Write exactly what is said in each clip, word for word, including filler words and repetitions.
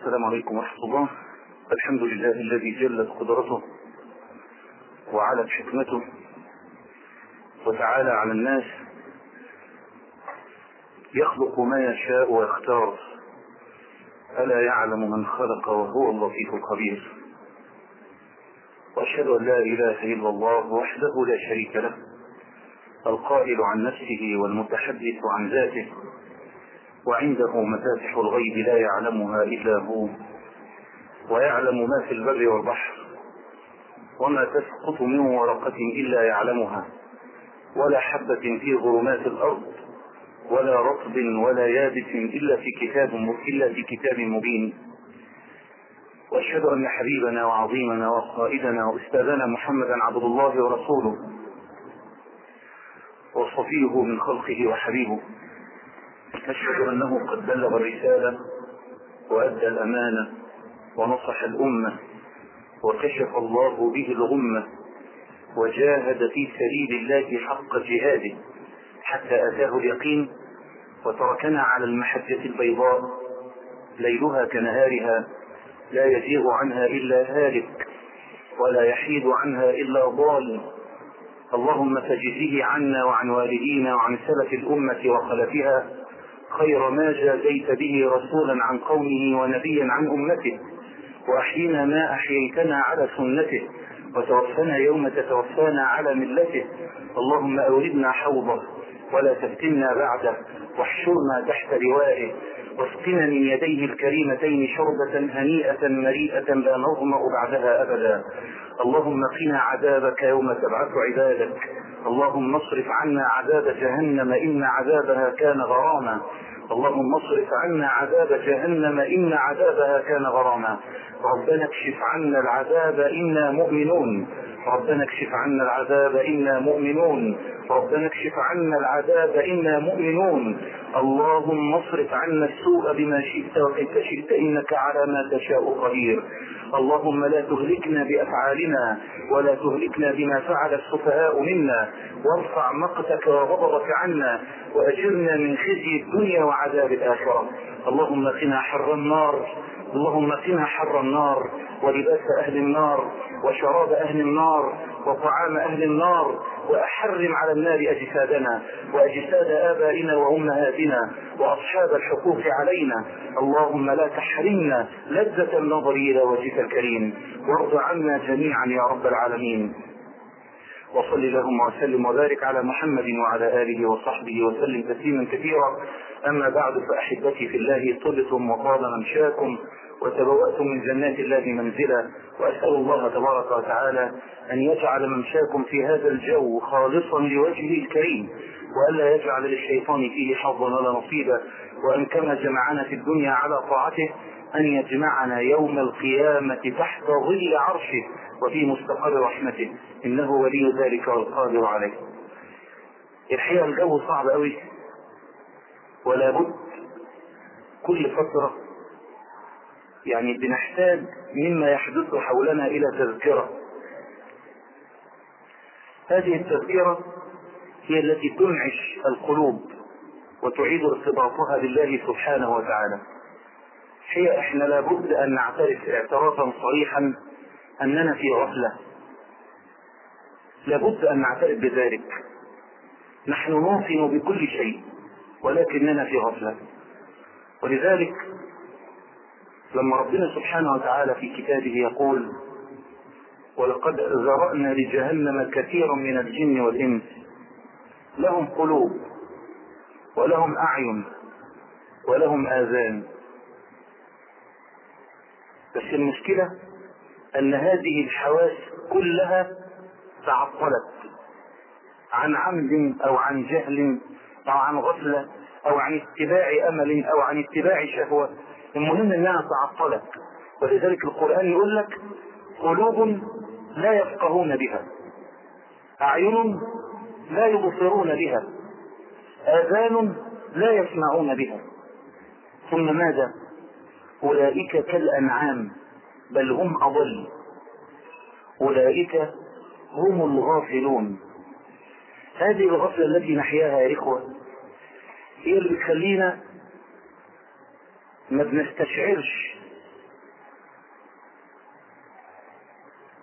السلام عليكم ورحمة الله. الحمد لله الذي جلت قدرته وعلت حكمته وتعالى على الناس، يخلق ما يشاء ويختار، ألا يعلم من خلق وهو اللطيف الخبير. وأشهد أن لا إله إلا الله وحده لا شريك له، القائل عن نفسه والمتحدث عن ذاته، وعنده مفاتح الغيب لا يعلمها إلا هو، ويعلم ما في البر والبحر، وما تسقط من ورقة إلا يعلمها، ولا حبة في ظلمات الأرض ولا رطب ولا يابس إلا في كتاب إلا في كتاب مبين. وأشهد أن حبيبنا وعظيمنا وقائدنا وأستاذنا محمدا عبد الله ورسوله وصفيه من خلقه وحبيبه. أشهد أنه قد بلغ الرسالة وأدى الأمانة ونصح الأمة وكشف الله به الغمة، وجاهد في سبيل الله حق جهاده حتى أتاه اليقين، وتركنا على المحجة البيضاء ليلها كنهارها لا يزيغ عنها إلا هالك ولا يحيد عنها إلا ضال. اللهم فجزه عنا وعن والدينا وعن سلف الأمة وخلفها خير ما جازيت به رسولا عن قومه ونبيا عن أمته، وأحينا ما أحييتنا على سنته، وتوفنا يوم تتوفانا على ملته. اللهم أوردنا حوضه ولا تفتنا بعده، واحشرنا تحت لوائه، واسقنا من يديه الكريمتين شربة هنيئة مريئة لا نظمأ بعدها أبدا. اللهم قنا عذابك يوم تبعث عبادك. اللهم اصرف عنا عذاب جهنم إن عذابها كان غراما. اللهم اصرف عنا عذاب جهنم إن عذابها كان غراما. ربنا اكشف عنا العذاب إنا مؤمنون. ربنا اكشف عنا العذاب إنا مؤمنون. ربنا اكشف عنا العذاب إنا مؤمنون. اللهم اصرف عنا السوء بما شئت وكيف شئت إنك على ما تشاء قدير. اللهم لا تهلكنا بأفعالنا ولا تهلكنا بما فعل السفهاء منا، وارفع مقتك وغضبك عنا، وأجرنا من خزي الدنيا وعذاب الآخرة. اللهم قنا حر النار. اللهم قنا حر النار ولباس أهل النار وشراب أهل النار وطعام أهل النار، وأحرم على النار أجسادنا وأجساد آبائنا وأمهاتنا وأصحاب الحقوق علينا. اللهم لا تحرمنا لذة النظر إلى وجهك الكريم، وارض عنا جميعا يا رب العالمين. وصل اللهم وسلم وبارك على محمد وعلى آله وصحبه وسلم تسليما كثيرا. أما بعد، فأحبتي في الله، طلتم وطاب ممشاكم وتبوأتم من جنات الله منزلا، وأسأل الله تبارك وتعالى أن يجعل ممشاكم في هذا الجو خالصا لوجهه الكريم، وألا يجعل للشيطان فيه حظا ولا نصيبا، وأن كما جمعنا في الدنيا على طاعته أن يجمعنا يوم القيامة تحت ظل عرشه وفي مستقر رحمته، إنه ولي ذلك والقادر عليه. الحقيقة الجو صعب قوي، ولا بد كل فترة يعني بنحتاج مما يحدث حولنا إلى تذكرة. هذه التذكرة هي التي تنعش القلوب وتعيد ارتباطها بالله سبحانه وتعالى. هي احنا لابد أن نعترف اعترافا صريحا أننا في غفلة، لابد أن نعترف بذلك. نحن نوقن بكل شيء ولكننا في غفلة. ولذلك لما ربنا سبحانه وتعالى في كتابه يقول: ولقد ذرأنا لجهنم كثيرا من الجن والإنس لهم قلوب ولهم أعين ولهم آذان. بس المشكلة أن هذه الحواس كلها تعطلت عن عمد أو عن جهل أو عن غفلة أو عن اتباع أمل أو عن اتباع شهوة. المهم أنها تعطلت. ولذلك القرآن يقول لك: قلوب لا يفقهون بها، أعين لا يبصرون بها، آذان لا يسمعون بها. ثم ماذا؟ أولئك كالأنعام بل هم أضل، أولئك هم الغافلون. هذه الغفلة التي نحياها يا إخوة هي اللي بتخلينا ما بنستشعرش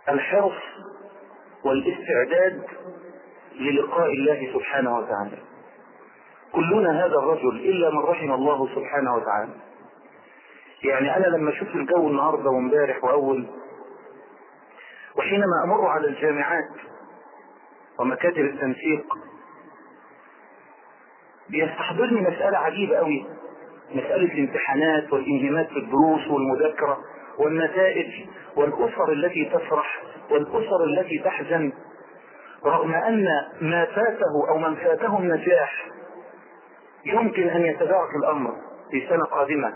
الحرص والاستعداد للقاء الله سبحانه وتعالى. كلنا هذا الرجل إلا من رحم الله سبحانه وتعالى. يعني أنا لما أشوف الجو النهاردة وامبارح وأول، وحينما أمر على الجامعات ومكاتب التنسيق، بيستحضرني مسألة عجيبة قوي، مسألة الامتحانات والانهماك في الدروس والمذاكرة والنتائج والأسر التي تفرح والأسر التي تحزن، رغم أن ما فاته أو من فاته النجاح يمكن أن يتدارك الأمر في سنة قادمة.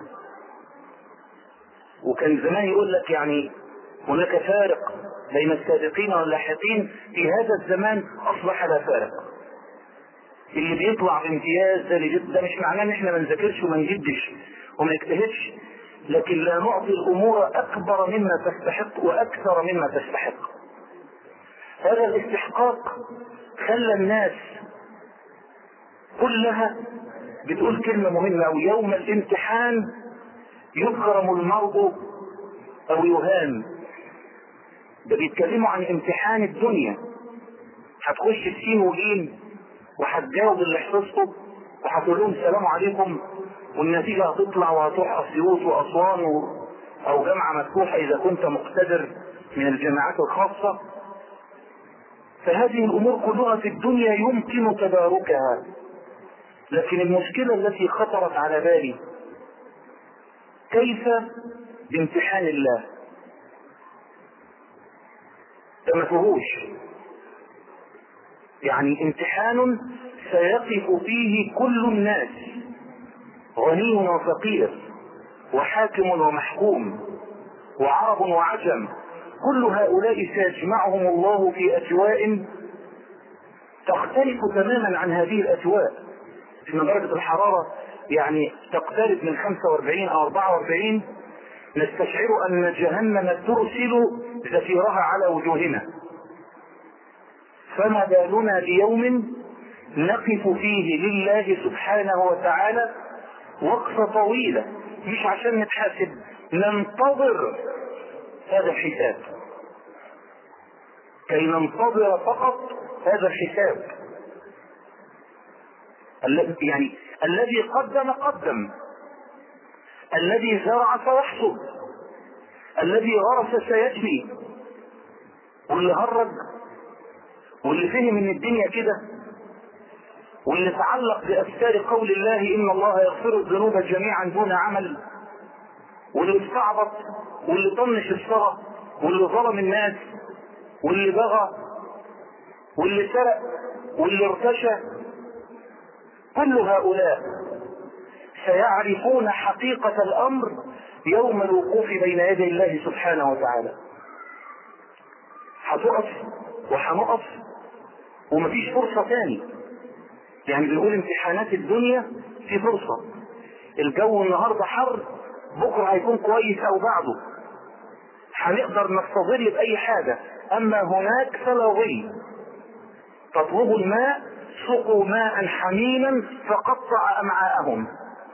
وكان زمان يقول لك يعني هناك فارق بين السابقين واللاحقين، في هذا الزمان أصبح لا فارق. اللي بيطلع بامتياز ده, ده مش معناه ان احنا ما نذاكرش وما نجدش وما نجتهدش، لكن لا نعطي الامور اكبر مما تستحق واكثر مما تستحق. هذا الاستحقاق خلى الناس كلها بتقول كلمة مهمة، او يوم الامتحان يكرم المرء او يهان. ده بيتكلموا عن امتحان الدنيا، هتخش في سين وجيم وهتجاوب اللي حفظته وهتقول لهم السلام عليكم، والنتيجة هتطلع وهتروح اسيوط واسوان او جامعة مفتوحة اذا كنت مقتدر من الجامعات الخاصة. فهذه الامور كلها في الدنيا يمكن تداركها، لكن المشكلة التي خطرت على بالي كيف بامتحان الله؟ ده ما فيهوش يعني امتحان سيقف فيه كل الناس، غني وفقير وحاكم ومحكوم وعرب وعجم، كل هؤلاء سيجمعهم الله في أجواء تختلف تماما عن هذه الأجواء. إن درجة الحرارة يعني تقترب من خمسة وأربعين أو أربعة وأربعين، نستشعر أن جهنم ترسل زفيرها على وجوهنا. فما بالنا بيوم نقف فيه لله سبحانه وتعالى وقفة طويلة، مش عشان نتحاسب، ننتظر هذا الحساب، كي ننتظر فقط هذا الحساب. يعني الذي قدم قدم، الذي زرع سيحصد، الذي غرس سيجني، واللي هرج واللي فهم ان الدنيا كده، واللي تعلق بأفكار قول الله إن الله يغفر الذنوب جميعا دون عمل، واللي استعبط واللي طنش الصلاة واللي ظلم الناس واللي بغى واللي سرق واللي ارتشى، كل هؤلاء سيعرفون حقيقة الأمر يوم الوقوف بين يدي الله سبحانه وتعالى. هتقف وهنقف ومفيش فرصة تاني. يعني بنقول امتحانات الدنيا في فرصة، الجو النهاردة حر، بكرة هيكون كويس او بعده، هنقدر نستظل بأي حاجة. اما هناك فلا ظل، تطلبوا الماء سقوا ماء حميما فقطع امعاءهم.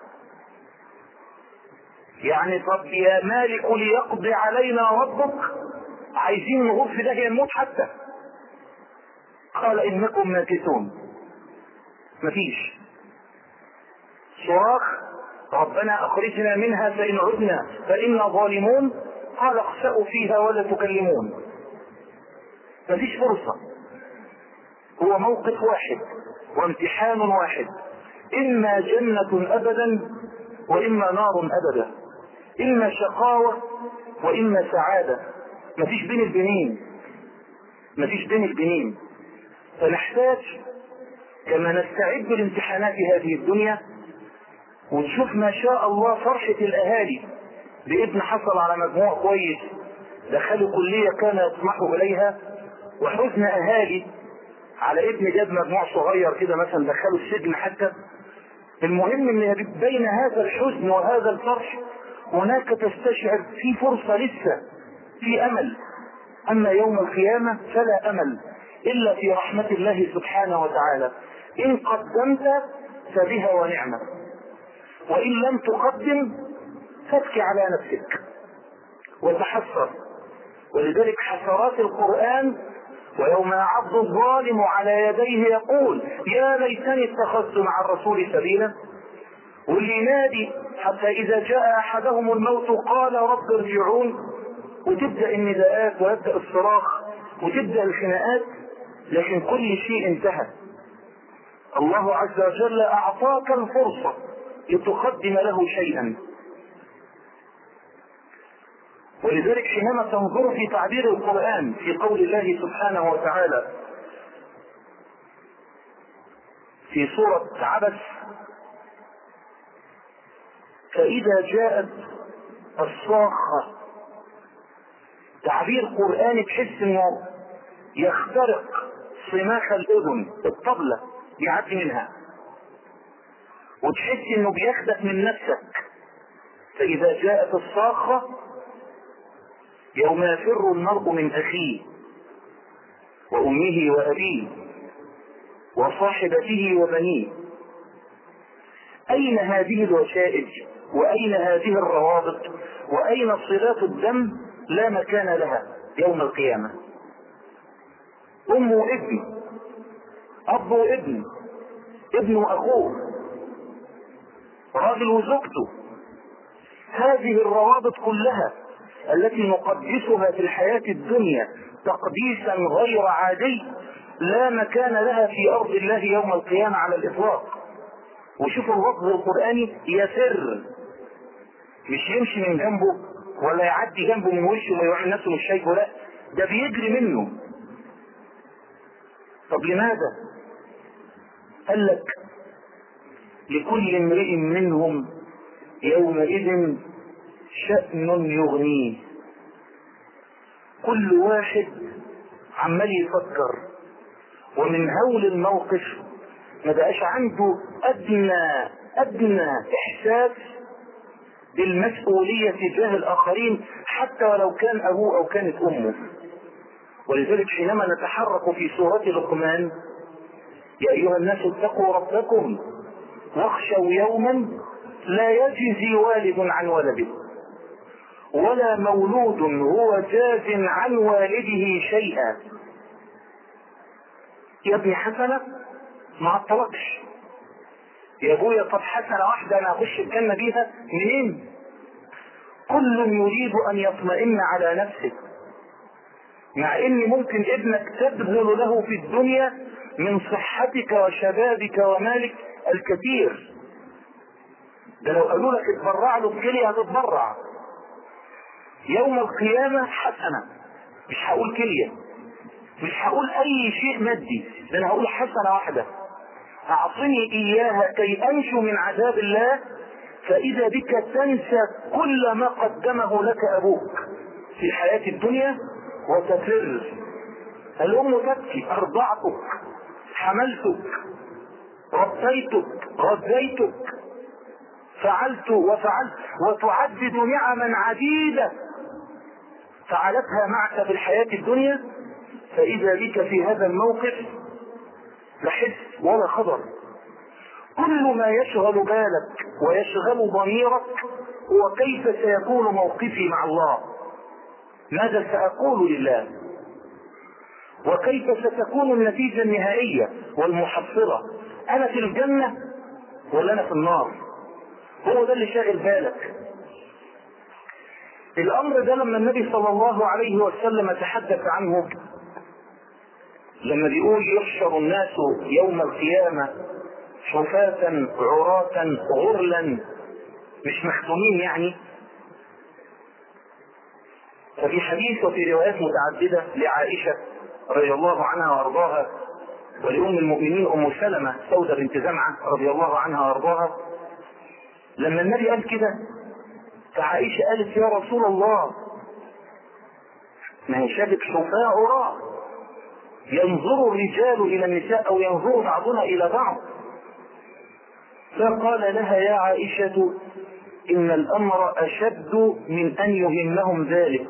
يعني طب يا مالك ليقضي علينا ربك، عايزين نغور في داهية نموت حتى. قال انكم ماكثون، مفيش صراخ ربنا اخرجنا منها فان عدنا فإنا ظالمون، قال اخسأوا فيها ولا تكلمون. مفيش فرصة، هو موقف واحد وامتحان واحد، اما جنة ابدا واما نار ابدا، اما شقاوة واما سعادة، مفيش بين البنين، مفيش بين البنين. فنحتاج كما نستعد لامتحانات هذه الدنيا ونشوف ما شاء الله فرحة الاهالي بابن حصل على مجموع كويس دخلوا كلية كان يطمح اليها، وحزن اهالي على ابن جاب مجموع صغير كده مثلا دخلوا السجن حتى. المهم ان بين هذا الحزن وهذا الفرح هناك تستشعر في فرصة لسه، في امل. اما يوم القيامة فلا امل الا في رحمة الله سبحانه وتعالى. ان قدمت فبها ونعمة، وان لم تقدم فابكي على نفسك وتحسر ولذلك حسرات القرآن: ويوم يعض الظالم على يديه يقول يا ليتني اتخذت مع الرسول سبيلا. واللي ينادي حتى إذا جاء أحدهم الموت قال رب ارجعون، وتبدأ النداءات ويبدأ الصراخ وتبدأ الخناقات، لكن كل شيء انتهى. الله عز وجل أعطاك الفرصة لتقدم له شيئا. ولذلك حينما تنظر في تعبير القرآن في قول الله سبحانه وتعالى في سورة عبس: فإذا جاءت الصاخة، تعبير قرآني تحس انه يخترق صماخ الأذن، الطبلة يعدي منها، وتحس انه بياخدك من نفسك. فإذا جاءت الصاخة يوم يفر المرء من أخيه وأمه وأبيه وصاحبته وبنيه. أين هذه الوشائج وأين هذه الروابط وأين صلات الدم؟ لا مكان لها يوم القيامة. أم وابن، أب وابن، ابن وأخوه، راجل وزوجته، هذه الروابط كلها التي نقدسها في الحياة الدنيا تقديسا غير عادي لا مكان لها في أرض الله يوم القيامة على الإطلاق. وشوفوا اللفظ القرآني: يسر، مش يمشي من جنبه ولا يعدي جنبه من وشه وما يوعي نفسه مش شايفه، لا، ده بيجري منه. طب لماذا؟ قال لك: لكل امرئ منهم يومئذ شأن يغنيه. كل واحد عمال يفكر، ومن هول الموقف ما بقاش عنده أدنى أدنى إحساس بالمسؤولية تجاه الآخرين، حتى ولو كان أبوه أو كانت أمه. ولذلك حينما نتحرك في سورة لقمان: يا أيها الناس اتقوا ربكم واخشوا يوما لا يجزي والد عن ولده ولا مولود هو جاز عن والده شيئا. يا ابني حسنة ما عطلكش، يا ابويا طب حسنة واحدة انا اخش الجنة بيها منين؟ كل يريد ان يطمئن على نفسه، مع ان ممكن ابنك تبذل له في الدنيا من صحتك وشبابك ومالك الكثير. ده لو قالوا لك اتبرع له بكلية هتتبرع. يوم القيامة حسنة، مش هقول كلية، مش هقول اي شيء مادي، ده انا هقول حسنة واحدة اعطني اياها كي انجو من عذاب الله. فاذا بك تنسى كل ما قدمه لك ابوك في الحياة الدنيا وتفر. الام تبكي: ارضعتك، حملتك، ربيتك، غذيتك، فعلت وفعلت، وتعدد نعما عديدة فعلتها معك في الحياة الدنيا. فإذا بك في هذا الموقف لا حس ولا خبر. كل ما يشغل بالك ويشغل ضميرك هو كيف سيكون موقفي مع الله، ماذا سأقول لله، وكيف ستكون النتيجة النهائية والمحصلة، أنا في الجنة ولا أنا في النار. هو ده اللي شاغل بالك. الأمر ده لما النبي صلى الله عليه وسلم تحدث عنه، لما بيقول يحشر الناس يوم القيامة حفاة عراة غرلا، مش مختومين يعني. ففي حديث وفي روايات متعددة لعائشة رضي الله عنها وارضاها، ولأم المؤمنين أم سلمة سودة بنت زمعة رضي الله عنها وارضاها، لما النبي قال كده فعائشة قالت: يا رسول الله، ما هي شافت حفاة عراة، ينظر الرجال إلى النساء أو ينظر بعضنا إلى بعض. فقال لها: يا عائشة، إن الأمر أشد من أن يهمهم ذلك.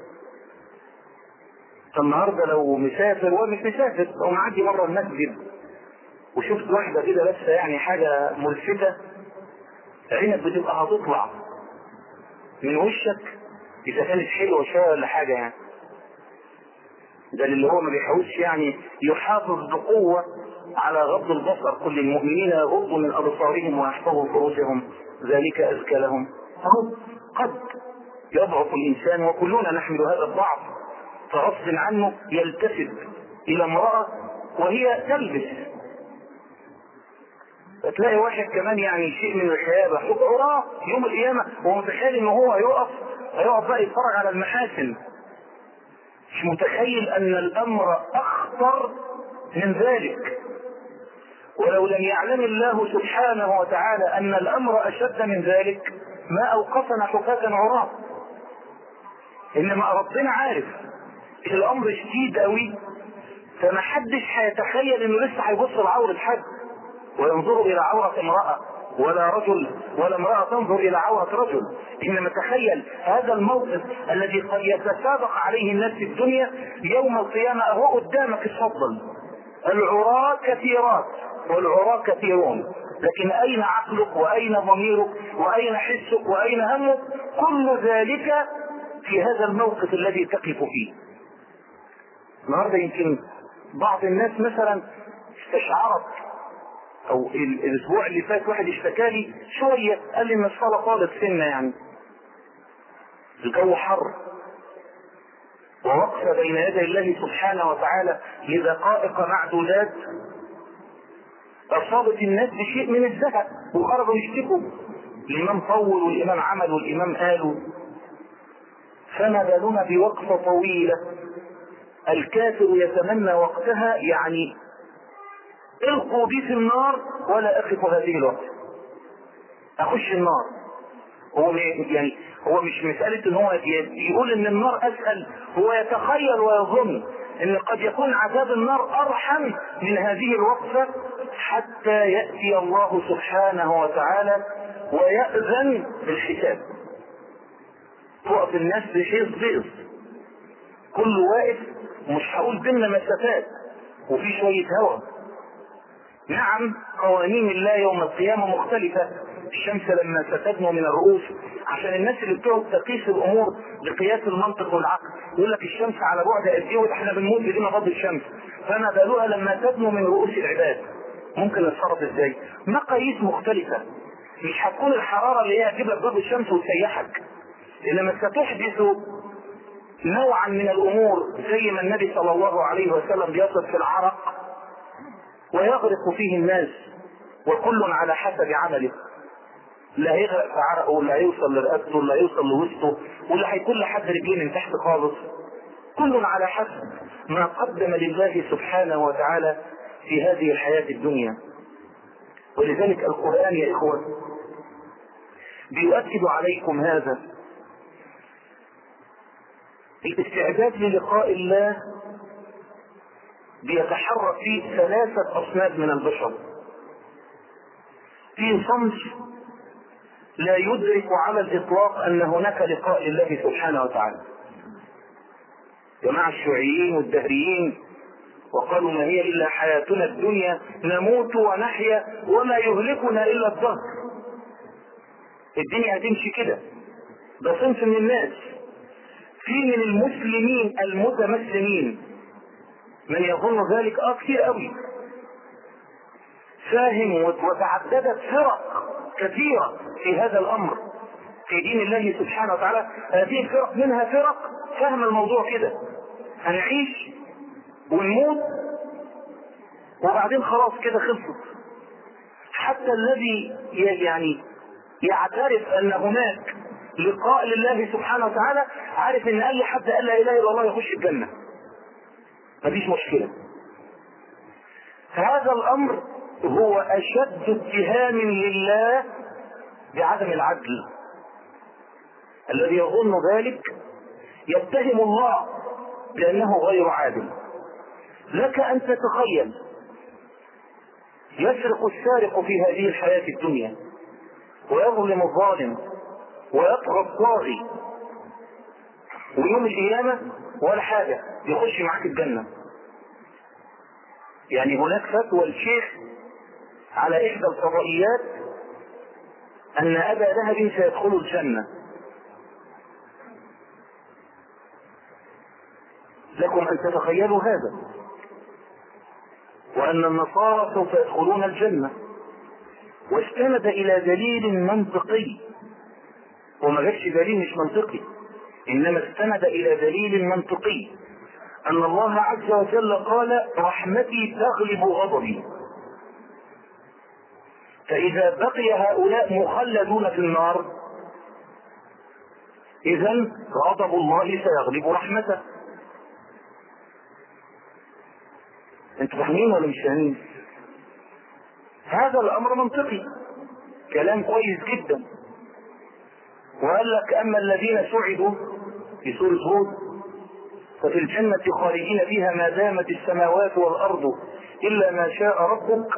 فالنهاردة لو مسافر ومش مسافر أو معدي مرة المسجد وشفت واحدة كده لابسة يعني حاجة ملفتة، عينك بتبقى هتطلع من وشك إذا كانت حلوة شوية ولا حاجة يعني. ده اللي هو ما بيحاولش يعني يحافظ بقوة على غض البصر. كل المؤمنين يغضوا من أبصارهم ويحفظوا فروجهم ذلك أزكى لهم. أهو قد يضعف الإنسان وكلنا نحمل هذا الضعف، فغصب عنه يلتفت إلى امرأة وهي تلبس. تلاقي واحد كمان يعني شيء من الخيابة عراة يوم القيامة ومتخيل إنه هو يقف هيقف بقى يتفرج على المحاسن، مش متخيل أن الأمر أخطر من ذلك. ولو لم يعلم الله سبحانه وتعالى أن الأمر أشد من ذلك ما أوقفنا حفاة عراة. إنما ربنا عارف الأمر شديد قوي، فما حدش هيتخيل إنه لسه هيبص لعورة حد وينظر إلى عورة امرأة، ولا رجل ولا امرأة تنظر إلى عورة رجل. إنما تخيل هذا الموقف الذي قد يتسابق عليه الناس في الدنيا يوم القيامة أهو قدامك. اتفضل، العراة كثيرات والعراة كثيرون، لكن أين عقلك وأين ضميرك وأين حسك وأين همك؟ كل ذلك في هذا الموقف الذي تقف فيه. النهارده يمكن بعض الناس مثلا استشعرت، او الاسبوع اللي فات واحد اشتكى لي شويه قال لي ان الصلاه طالت سنه، يعني الجو حر ووقف بين يدي الله سبحانه وتعالى لدقائق معدودات اصابت الناس بشيء من الزهق وخرجوا يشتكوا. الامام طول والامام عمل والامام قالوا، فما بالنا بوقفه طويله الكافر يتمنى وقتها يعني القوا بي في النار ولا اخف هذه الوقت، اخش النار. هو يعني هو مش مسألة ان هو يقول ان النار اسهل، هو يتخيل ويظن ان قد يكون عذاب النار ارحم من هذه الوقفة حتى يأتي الله سبحانه وتعالى ويأذن بالحساب. تقف الناس بحيث بيض، كل واقف، مش هقول بيننا مسافات وفي شوية هواء. نعم قوانين الله يوم القيامة مختلفة. الشمس لما ستدنو من الرؤوس، عشان الناس اللي بتقعد تقيس الامور بقياس المنطق والعقل يقول لك الشمس على بعد قد ايه واحنا بنموت بدون فضل الشمس، فما بالها لما تدنو من رؤوس العباد ممكن نتصرف ازاي؟ مقاييس مختلفة. مش هتكون الحرارة اللي هي هتجيب لك ضرب الشمس وتسيحك، انما ستحدث نوعا من الامور زي ما النبي صلى الله عليه وسلم بيصف في العرق ويغرق فيه الناس وكل على حسب عمله. لا هيغرق في عرقه ولا هيوصل لرقبته ولا هيوصل لوسطه ولا هيكون لحد رجليه من تحت خالص. كل على حسب ما قدم لله سبحانه وتعالى في هذه الحياة الدنيا. ولذلك القرآن يا إخوة بيؤكد عليكم هذا. الاستعداد للقاء الله بيتحرك فيه ثلاثة أصناف من البشر. في صنف لا يدرك على الإطلاق أن هناك لقاء لله سبحانه وتعالى، جماعة الشيوعيين والدهريين، وقالوا ما هي إلا حياتنا الدنيا نموت ونحيا وما يهلكنا إلا الدهر. الدنيا هتمشي كده. ده صنف من الناس. في من المسلمين المتمسلمين من يظن ذلك اه كثير قوي، فاهم، وتعددت فرق كثيرة في هذا الامر في دين الله سبحانه وتعالى. هذه الفرق منها فرق فهم الموضوع كده، هنعيش ونموت وبعدين خلاص كده خلصت. حتى الذي يعني يعترف ان هناك لقاء لله سبحانه وتعالى عارف ان اي حد قال لا اله الا الله يخش الجنة، مفيش مشكلة. هذا الامر هو اشد اتهام لله بعدم العدل. الذي يظن ذلك يتهم الله بانه غير عادل. لك ان تتخيل يسرق السارق في هذه الحياة الدنيا ويظلم الظالم ويطغى الطاغي، ويوم القيامة ولا حاجة يخش معاك الجنة. يعني هناك فتوى الشيخ على احدى الفضائيات ان ابا لهب سيدخل الجنة. لكم أن تتخيلوا هذا، وأن النصارى سوف يدخلون الجنة، واستند إلى دليل منطقي، وما جابش دليل مش منطقي، إنما استند إلى دليل منطقي، أن الله عز وجل قال رحمتي تغلب غضبي. فإذا بقي هؤلاء مخلدون في النار إذن غضب الله سيغلب رحمته. انتوا فاهمين ولا مش فاهمين؟ هذا الأمر منطقي، كلام كويس جدا. وقال لك أما الذين سعدوا في سورة هود ففي الجنة خالدين فيها ما دامت السماوات والأرض إلا ما شاء ربك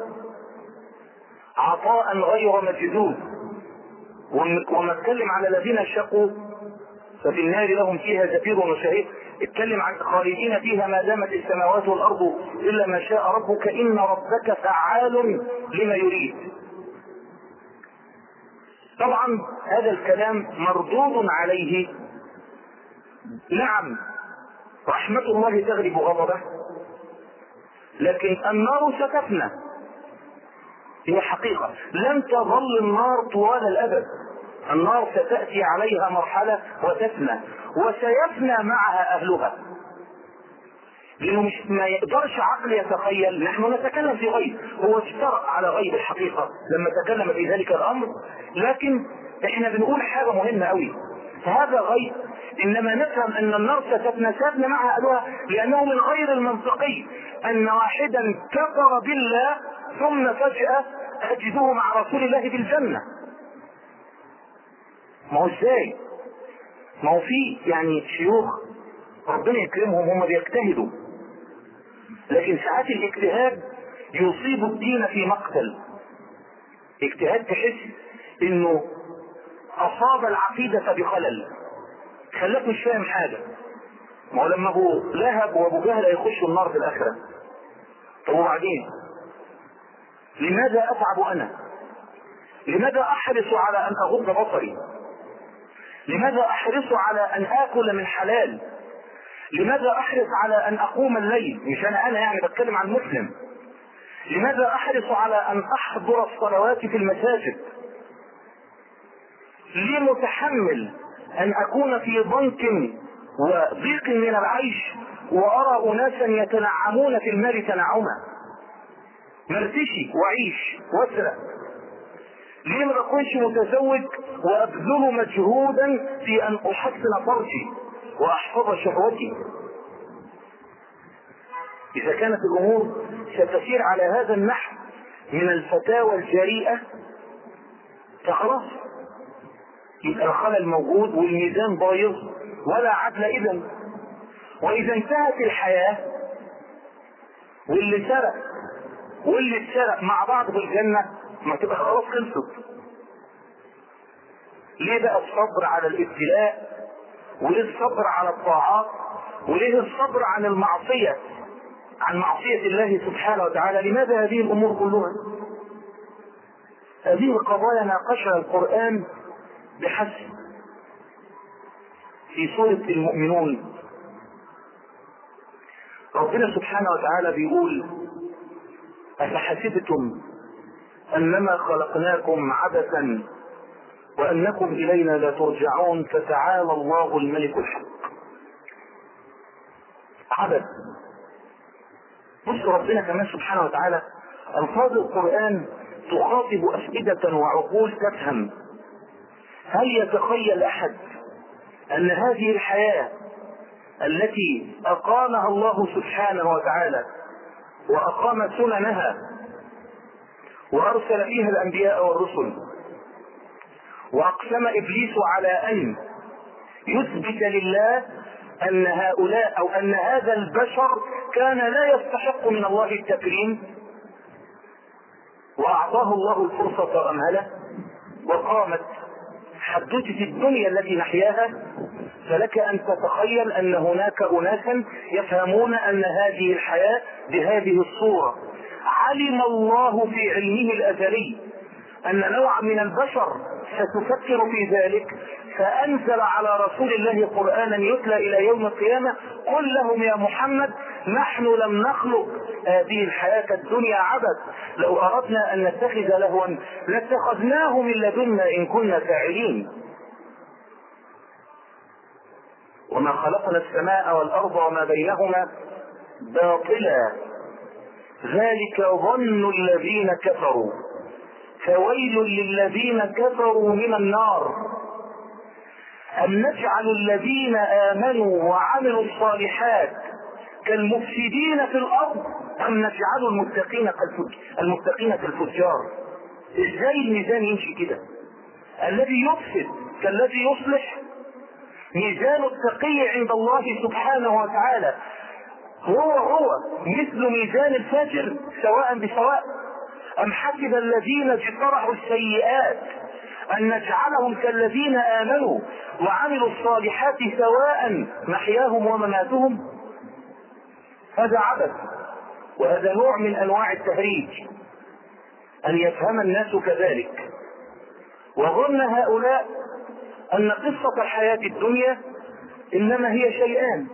عطاء غير مجذوذ. وما اتكلم على الذين شقوا ففي النار لهم فيها زفير وشهيق، اتكلم عن خالدين فيها ما دامت السماوات والأرض إلا ما شاء ربك إن ربك فعال لما يريد. طبعا هذا الكلام مردود عليه. نعم رحمة الله تغلب غضبه، لكن النار ستفنى، هي حقيقة لن تظل النار طوال الأبد. النار ستأتي عليها مرحلة وتفنى، وسيفنى معها أهلها، لأنه مش ما يقدرش عقل يتخيل. نحن نتكلم في غيب، هو اشترك على غيب الحقيقة لما تكلم في ذلك الأمر، لكن احنا بنقول حاجة مهمة قوي، فهذا غيب. إنما نفهم أن النار ستفنى ستفنى معها أهلها، لأنه من غير المنطقي أن واحدا كفر بالله ثم فجأة أجده مع رسول الله في الجنة. ما هو ازاي؟ ما هو في يعني شيوخ ربنا يكرمهم هم بيجتهدوا، لكن ساعات الاجتهاد يصيب الدين في مقتل. اجتهاد تحس انه اصاب العقيدة بخلل، خلاك مش فاهم حاجة. ما هو لما ابو لهب وابو جهل يخشوا النار في الاخرة، طب وبعدين لماذا اتعب انا؟ لماذا احرص على ان اغض بصري؟ لماذا احرص على ان اكل من حلال؟ لماذا احرص على ان اقوم الليل؟ مش انا انا يعني بتكلم عن مسلم. لماذا احرص على ان احضر الصلوات في المساجد؟ ليه متحمل ان اكون في ضنك وضيق من العيش وارى اناسا يتنعمون في المال تنعما؟ مرتشي واعيش واسرق. ليه ما اكونش متزوج وابذل مجهودا في ان احسن فرجي واحفظ شهوتي؟ اذا كانت الامور ستسير على هذا النحو من الفتاوى الجريئة فخلاص يبقى الخلل موجود والميزان بايظ ولا عدل. اذا واذا انتهت الحياة واللي سرق واللي اتسرق مع بعض في الجنة ما تبقى خلاص خلصت. ليه بقى الصبر على الابتلاء؟ وليه الصبر على الطاعات؟ وليه الصبر عن المعصية عن معصية الله سبحانه وتعالى؟ لماذا هذه الامور كلها؟ هذه القضايا ناقشها القرآن بحسب. في سورة المؤمنون ربنا سبحانه وتعالى بيقول أفحسبتم أنما خلقناكم عبثا وأنكم إلينا لا ترجعون فتعالى الله الملك الحق. عبث. بص ربنا كمان سبحانه وتعالى ألفاظ القرآن تخاطب أفئدة وعقول تفهم. هل يتخيل أحد أن هذه الحياة التي أقامها الله سبحانه وتعالى وأقام سننها وأرسل فيها الأنبياء والرسل وأقسم إبليس على أن يثبت لله أن هؤلاء أو أن هذا البشر كان لا يستحق من الله التكريم، وأعطاه الله الفرصة وأمهله وقامت حدوتة الدنيا التي نحياها. فلك أن تتخيل أن هناك أناسا يفهمون أن هذه الحياة بهذه الصورة. علم الله في علمه الأزلي أن نوعا من البشر ستفكر في ذلك، فأنزل على رسول الله قرآنا يتلى إلى يوم القيامة: قل لهم يا محمد نحن لم نخلق هذه الحياة الدنيا عبث، لو أردنا أن نتخذ لهوا لاتخذناه من لدنا إن كنا فاعلين. وما خلقنا السماء والأرض وما بينهما باطلا ذلك ظن الذين كفروا فويل للذين كفروا من النار. أم نجعل الذين آمنوا وعملوا الصالحات كالمفسدين في الأرض أم نجعل المتقين المتقين كالفجار؟ ازاي الميزان يمشي كده؟ الذي يفسد كالذي يصلح؟ ميزان التقي عند الله سبحانه وتعالى هو هو مثل ميزان الفاجر سواء بسواء. أم حسب الذين اجترحوا السيئات أن نجعلهم كالذين آمنوا وعملوا الصالحات سواء محياهم ومماتهم؟ هذا عبث، وهذا نوع من أنواع التهريج، أن يفهم الناس كذلك. وظن هؤلاء أن قصة الحياة الدنيا إنما هي شيئان: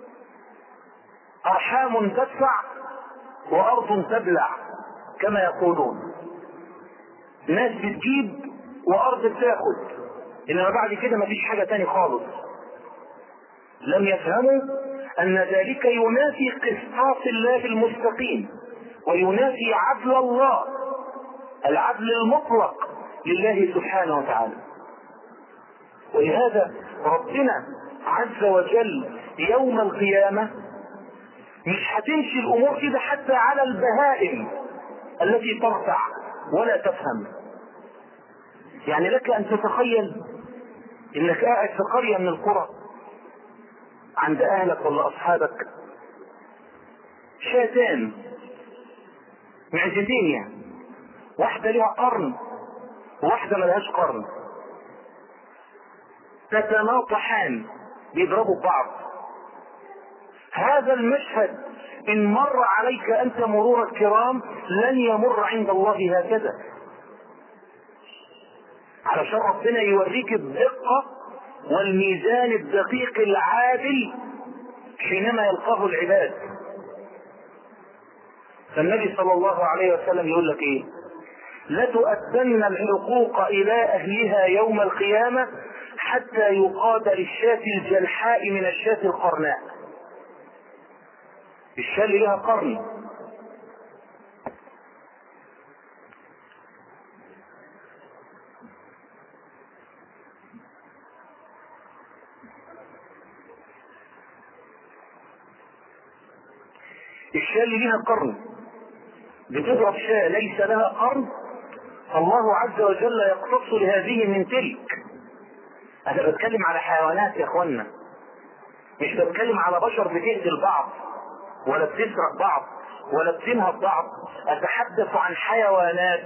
أرحام تدفع وأرض تبلع كما يقولون. ناس بتجيب وأرض بتاخد، إنما بعد كده مفيش حاجة تاني خالص. لم يفهموا أن ذلك ينافي قسطاس الله المستقيم، وينافي عدل الله، العدل المطلق لله سبحانه وتعالى. ولهذا ربنا عز وجل يوم القيامة مش هتمشي الأمور كده حتى على البهائم التي ترتع ولا تفهم. يعني لك أن تتخيل إنك قاعد في قرية من القرى عند أهلك ولا أصحابك، شاتان معزتين، يعني واحدة لها قرن وواحدة ملهاش قرن، تتناطحان بيضربوا بعض. هذا المشهد إن مر عليك أنت مرور الكرام لن يمر عند الله هكذا، علشان ربنا يوريك الدقة والميزان الدقيق العادل حينما يلقاه العباد. فالنبي صلى الله عليه وسلم يقول لك ايه؟ لتؤدن الحقوق الى اهلها يوم القيامة حتى يقاد للشاة الجلحاء من الشاة القرناء. الشاة اللي لها قرن الشاة اللي لها قرن بتضرب شاة ليس لها قرن، الله عز وجل يقتص لهذه من تلك. انا بتكلم على حيوانات يا اخوانا، مش بتكلم على بشر بتقتل بعض ولا بتسرق بعض ولا بتنهب بعض، اتحدث عن حيوانات.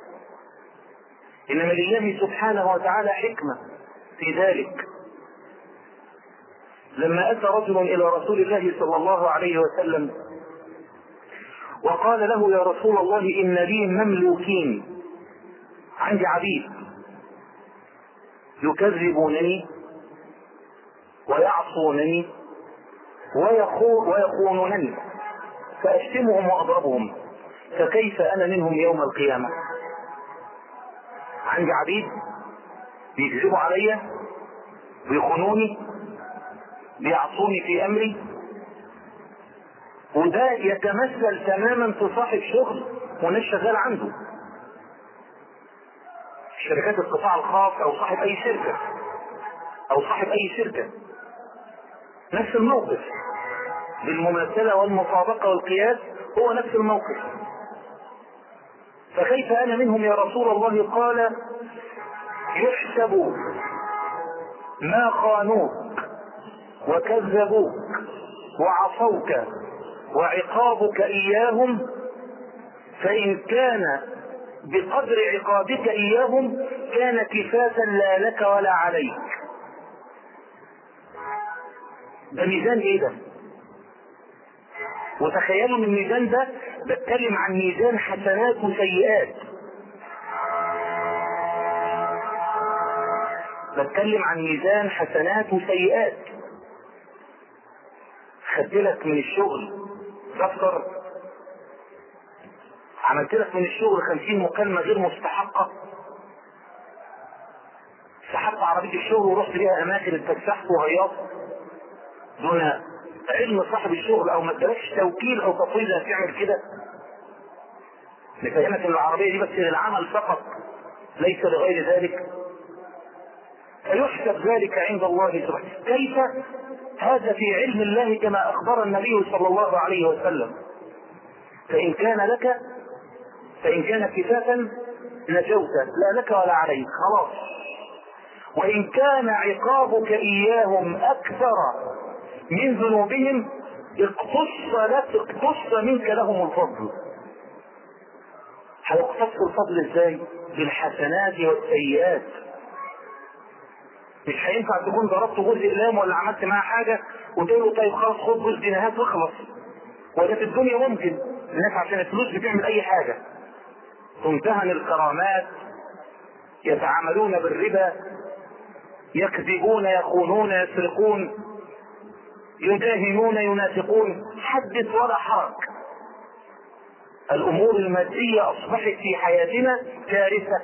انما لله سبحانه وتعالى حكمة في ذلك. لما اتى رجل الى رسول الله صلى الله عليه وسلم وقال له: يا رسول الله ان لي مملوكين، عندي عبيد يكذبونني ويعصونني ويخونونني فاشتمهم واضربهم، فكيف انا منهم يوم القيامة؟ عندي عبيد بيكذبوا علي، بيخونوني، بيعصوني في امري، وده يتمثل تماما في صاحب شغل وناس شغال عنده، شركات القطاع الخاص او صاحب اي شركة او صاحب اي شركة، نفس الموقف بالمماثلة والمطابقة والقياس هو نفس الموقف. فكيف انا منهم يا رسول الله؟ قال: يحسب ما خانوك وكذبوك وعصوك وعقابك اياهم، فان كان بقدر عقابك اياهم كان كفافا لا لك ولا عليك. ده ميزان ايه ده؟ وتخيلوا من الميزان ده بتكلم عن ميزان حسنات وسيئات. بتكلم عن ميزان حسنات وسيئات. خدت لك من الشغل دفتر، عملت لك من الشغل خمسين مكالمة غير مستحقة، سحبت عربية الشغل ورحت بيها اماكن اتفسحت وهيصت دون علم صاحب الشغل، او ما ادالكش توكيل او تفويض هتعمل كده. لفهمك ان العربية دي بس للعمل فقط ليس لغير ذلك، فيحسب ذلك عند الله سبحانه. كيف؟ هذا في علم الله كما اخبر النبي صلى الله عليه وسلم. فان كان لك فان كان كفافا نجوت، لا لك ولا عليك، خلاص. وان كان عقابك اياهم اكثر من ذنوبهم اقتص لك اقتص منك لهم الفضل. هيقتص الفضل ازاي؟ بالحسنات والسيئات. مش هينفع تكون ضربت جزء اقلام ولا عملت معاه حاجه وتقول له طيب خلاص خد جزء جنيهات واخلص. وده في الدنيا ممكن، الناس عشان الفلوس بتعمل اي حاجه، تمتهن الكرامات، يتعاملون بالربا، يكذبون، يخونون، يسرقون، يداهنون، ينافقون، حدث ولا حرج. الامور الماديه اصبحت في حياتنا كارثه.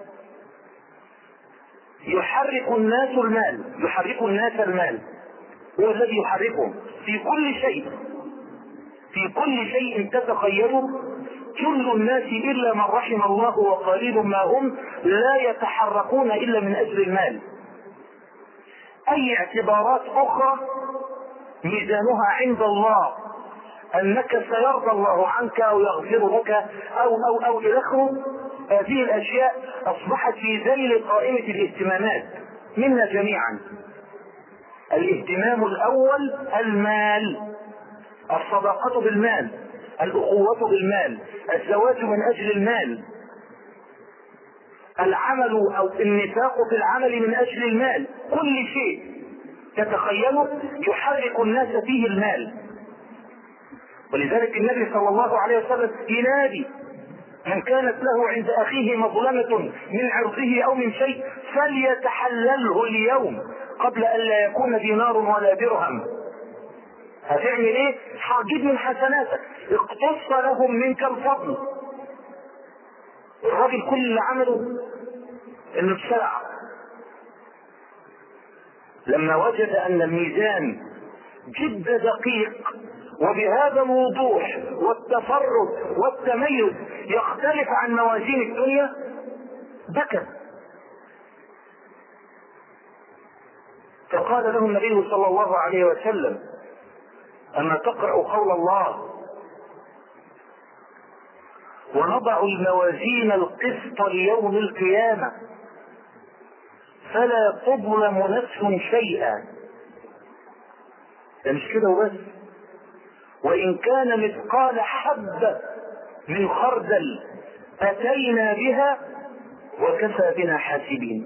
يحرك الناس المال، يحرك الناس المال هو الذي يحركهم في كل شيء، في كل شيء تتخيله. كل الناس الا من رحم الله وقليل ما هم لا يتحركون الا من اجل المال. اي اعتبارات اخرى ميزانها عند الله انك سيرضى الله عنك او يغفر لك او او او الى اخره، هذه الاشياء اصبحت في ذيل قائمة الاهتمامات منا جميعا. الاهتمام الاول المال، الصداقة بالمال، الاخوة بالمال، الزواج من اجل المال، العمل او النفاق في العمل من اجل المال. كل شيء تتخيله يحرك الناس فيه المال. ولذلك النبي صلى الله عليه وسلم ينادي من كانت له عند اخيه مظلمة من عرضه او من شيء فليتحلله اليوم قبل ان لا يكون دينار ولا درهم. هتعمل ايه؟ هتجيب من حسناتك، اقتص لهم منك الفضل. الراجل كل اللي عمله انه اتسرع لما وجد ان الميزان جد دقيق وبهذا الوضوح والتفرد والتميز يختلف عن موازين الدنيا، بكى. فقال له النبي صلى الله عليه وسلم: أما تقرأ قول الله: ونضع الموازين القسط ليوم القيامة فلا تظلم نفس شيئا. ده مش كده وبس، وإن كان مثقال حبة من خردل أتينا بها وكفى بنا حاسبين.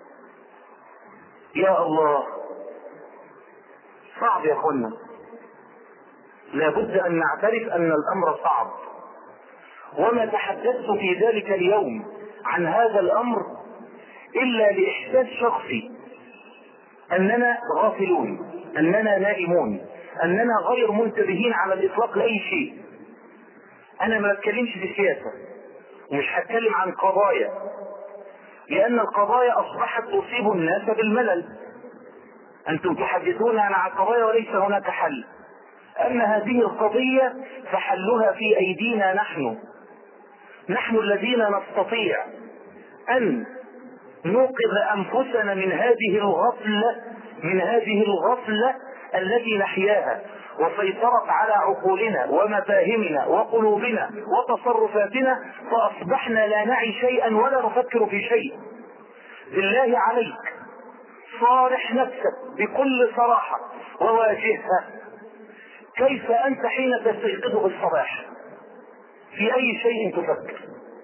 يا الله، صعب يا اخوانا، لابد أن نعترف أن الأمر صعب. وما تحدثت في ذلك اليوم عن هذا الأمر إلا لإحساس شخصي أننا غافلون، أننا نائمون، أننا غير منتبهين على الإطلاق لأي شيء. أنا ما بتكلمش في السياسة ومش هتكلم عن قضايا، لأن القضايا أصبحت تصيب الناس بالملل. أنتم تحدثون عن قضايا وليس هناك حل. أما هذه القضية فحلها في أيدينا نحن، نحن الذين نستطيع أن نوقظ أنفسنا من هذه الغفلة، من هذه الغفلة التي نحياها وسيطرت على عقولنا ومفاهمنا وقلوبنا وتصرفاتنا، فأصبحنا لا نعي شيئا ولا نفكر في شيء. بالله عليك صارح نفسك بكل صراحة وواجهها. كيف أنت حين تستيقظ بالصباح في أي شيء تفكر؟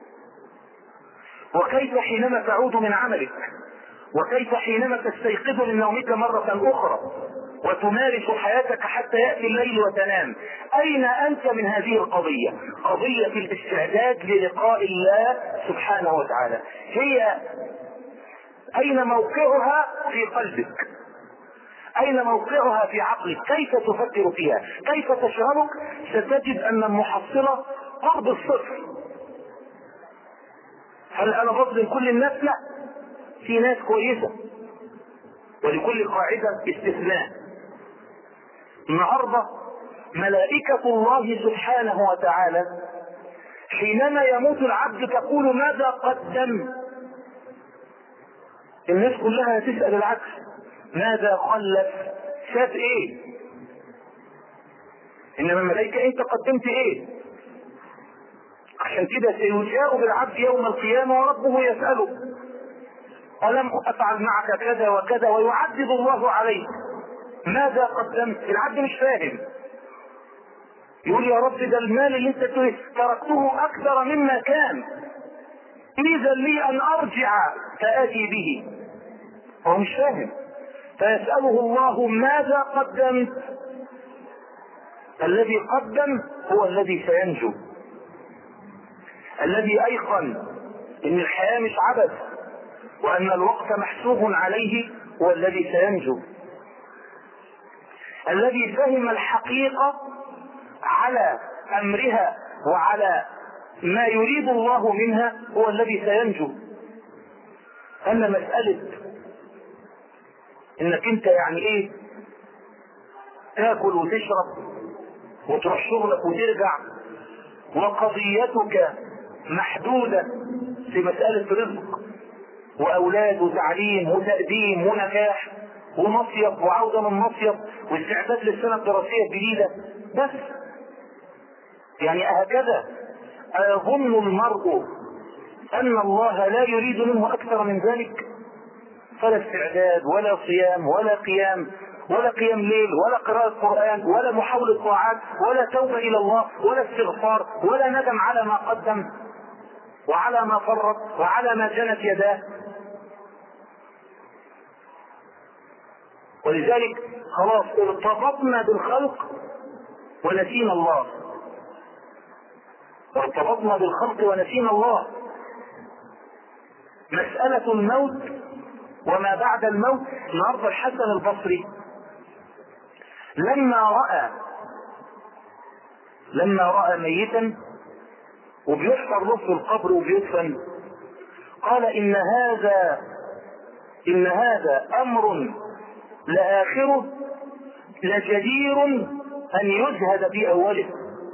وكيف حينما تعود من عملك؟ وكيف حينما تستيقظ من نومك مرة أخرى وتمارس حياتك حتى يأتي الليل وتنام؟ أين أنت من هذه القضية؟ قضية الاستعداد للقاء الله سبحانه وتعالى هي أين موقعها في قلبك؟ أين موقعها في عقلك؟ كيف تفكر فيها؟ كيف تشعرك؟ ستجد أن المحصلة قرب الصفر. هل أنا بظلم كل الناس؟ لا، في ناس كويسة، ولكل قاعدة استثناء. النهاردة ملائكة الله سبحانه وتعالى حينما يموت العبد تقول ماذا قدم؟ الناس كلها تسأل العكس، ماذا خلف؟ شاف ايه؟ انما الملائكة انت قدمت ايه؟ عشان كده سيجاء بالعبد يوم القيامة وربه يسأله ألم أفعل معك كذا وكذا، ويعذب الله عليك ماذا قدمت؟ العبد مش فاهم، يقول يا رب ده المال اللي انت تركته اكثر مما كان، اذا لي ان ارجع فاتي به. هو مش فاهم، فيسأله الله ماذا قدمت؟ الذي قدم هو الذي سينجو، الذي ايقن ان الحياة مش عبث وان الوقت محسوب عليه هو الذي سينجو، الذي فهم الحقيقة على امرها وعلى ما يريد الله منها هو الذي سينجو. اما مسألة انك انت يعني ايه تاكل وتشرب وتروح شغلك وترجع وقضيتك محدودة في مسألة رزق واولاد وتعليم وتقديم ونكاح ومصيف وعودة من مصيف واستعداد للسنة الدراسية الجديدة بس، يعني هكذا أيظن المرء أن الله لا يريد منه أكثر من ذلك؟ فلا استعداد ولا صيام ولا قيام ولا قيام ليل ولا قراءة قرآن ولا محاولة طاعات ولا توبة إلى الله ولا استغفار ولا ندم على ما قدم وعلى ما فرط وعلى ما جنت يداه. ولذلك خلاص ارتبطنا بالخلق ونسينا الله، ارتبطنا بالخلق ونسينا الله. مسألة الموت وما بعد الموت. النهارده الحسن البصري لما رأى لما رأى ميتا وبيحفر له في القبر وبيدفن قال إن هذا إن هذا أمر لآخره لجدير أن يزهد في أوله.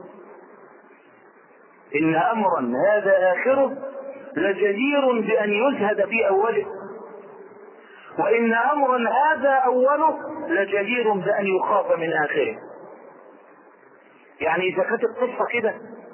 إن أمرا هذا آخره لجدير بأن يزهد في أوله، وإن أمرا هذا أوله لجدير بأن يخاف من آخره. يعني إذا كانت القصة كده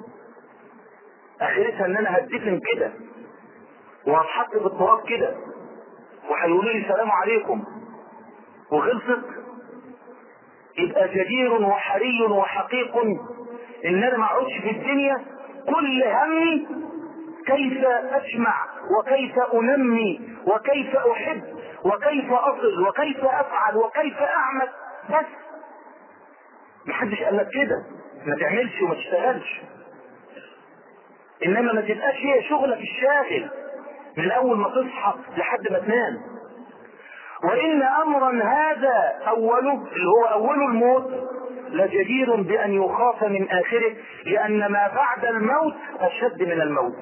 آخرتها إن أنا هدفن كده وهتحط في التراب كده وهيقولوا لي السلام عليكم وخلصت، يبقى جدير وحري وحقيق إن أنا ما أقعدش في الدنيا كل همي كيف أجمع وكيف أنمي وكيف أحب وكيف أصل وكيف أفعل وكيف أعمل بس. محدش قال لك كده ما تعملش وما تشتغلش، إنما ما تبقاش هي شغلك الشاغل من أول ما تصحى لحد ما تنام. وإن أمرا هذا أوله اللي هو أول الموت لجدير بأن يخاف من آخره، لأن ما بعد الموت أشد من الموت.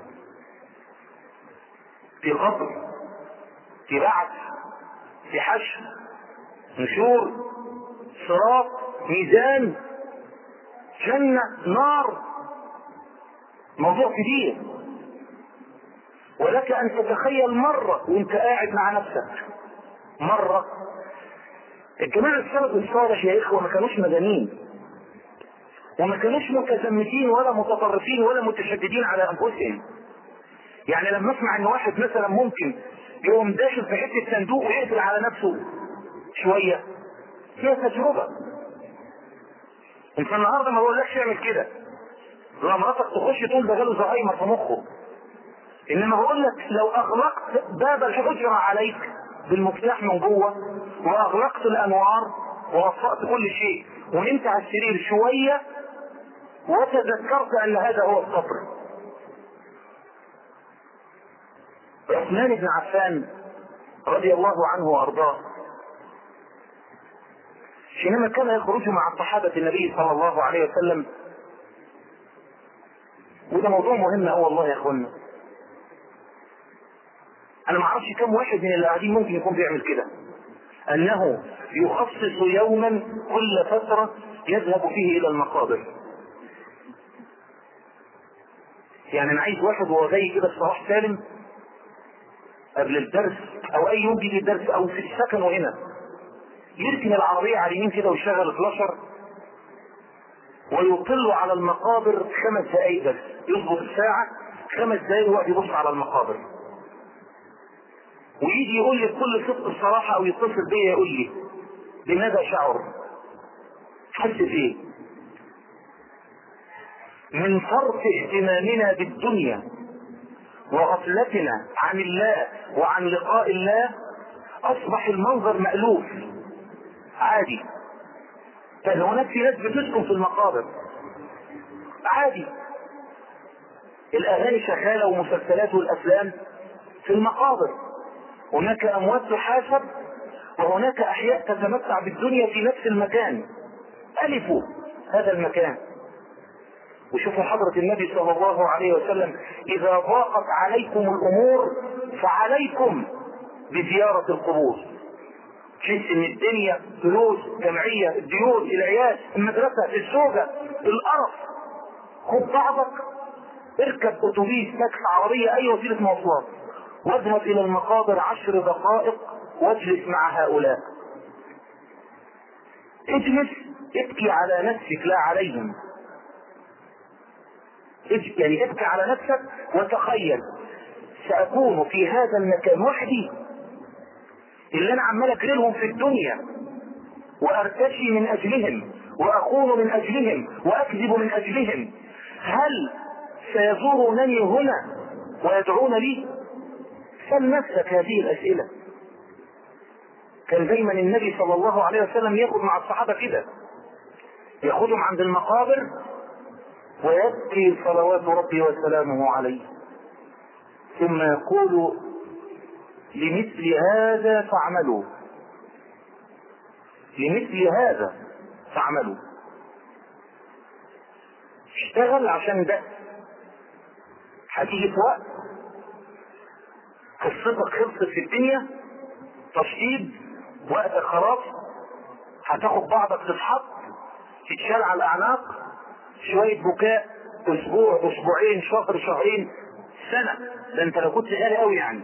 في قبر، في بعث، في حشر، نشور، صراط، ميزان، جنة، نار، موضوع كبير. ولك أن تتخيل مرة وانت قاعد مع نفسك مرة. الجماعة السلف الصالح يا إخوة ما كانوش مدنيين وما كانوش متزمتين ولا متطرفين ولا متشددين على أنفسهم. يعني لما اسمع ان واحد مثلا ممكن يقوم داخل في حته صندوق ويقفل على نفسه شويه، هي تجربه. انت النهارده ما بقولكش اعمل كده لما مراتك تخش تقول ده جاله زهايمر في مخه، انما بقول لك لو اغلقت باب الحجره عليك بالمفتاح من جوه واغلقت الانوار ووفقت كل شيء ونمت على السرير شويه وتذكرت ان هذا هو القبر. عثمان بن عفان رضي الله عنه وارضاه حينما كان يخرج مع صحابة النبي صلى الله عليه وسلم، وده موضوع مهم أوي والله يا اخوانا. انا ما اعرفش كم واحد من اللي قاعدين ممكن يكون بيعمل كده، انه يخصص يوما كل فترة يذهب فيه الى المقابر. يعني انا عايز واحد وهو جاي كده الصباح سالم قبل الدرس او اي يوم بيجي الدرس او في السكن وهنا، يركن العربية على اليمين كده ويشغل الفلاشر ويطل على المقابر خمس دقايق بس، يظبط الساعة خمس دقايق وقت يبص على المقابر، ويجي يقول لي بكل صدق الصراحة او يتصل بيا يقول لي بماذا شعر؟ حس ايه؟ من فرط اهتمامنا بالدنيا وغفلتنا عن الله وعن لقاء الله اصبح المنظر مألوف عادي. كان هناك في ناس بتسكن في المقابر عادي، الاغاني شغاله ومسلسلات والافلام في المقابر، هناك اموات تحاسب وهناك احياء تتمتع بالدنيا في نفس المكان، الفوا هذا المكان. وشوفوا حضرة النبي صلى الله عليه وسلم، اذا ضاقت عليكم الامور فعليكم بزيارة القبور. تحس ان الدنيا فلوس، جمعية، الديون، العيال، المدرسة، الزوجة، القرف، خد بعضك اركب اتوبيس، تاكسي، عربية، اي وسيلة مواصلات، واذهب الى المقابر عشر دقائق واجلس مع هؤلاء. اجلس ابكي على نفسك لا عليهم. يعني ابكي على نفسك وتخيل سأكون في هذا المكان وحدي، اللي انا عمال اجريلهم في الدنيا وارتشي من اجلهم واخون من اجلهم واكذب من اجلهم، هل سيزورونني هنا ويدعون لي؟ سل نفسك هذه الاسئلة. كان دايما النبي صلى الله عليه وسلم ياخذ مع الصحابة كده، ياخذهم عند المقابر ويبكي صلوات ربي وسلامه عليه، ثم يقول لمثل هذا فاعملوا، لمثل هذا فاعملوا. اشتغل عشان ده هتيجي في وقت قصتك خلصت في الدنيا، تشطيب، وقتك خلاص، هتاخد بعضك تتحط تتشال على الاعناق، شوية بكاء، اسبوع، اسبوعين، شهر، شهرين، سنة، ده انت لو كنت غالي قوي يعني.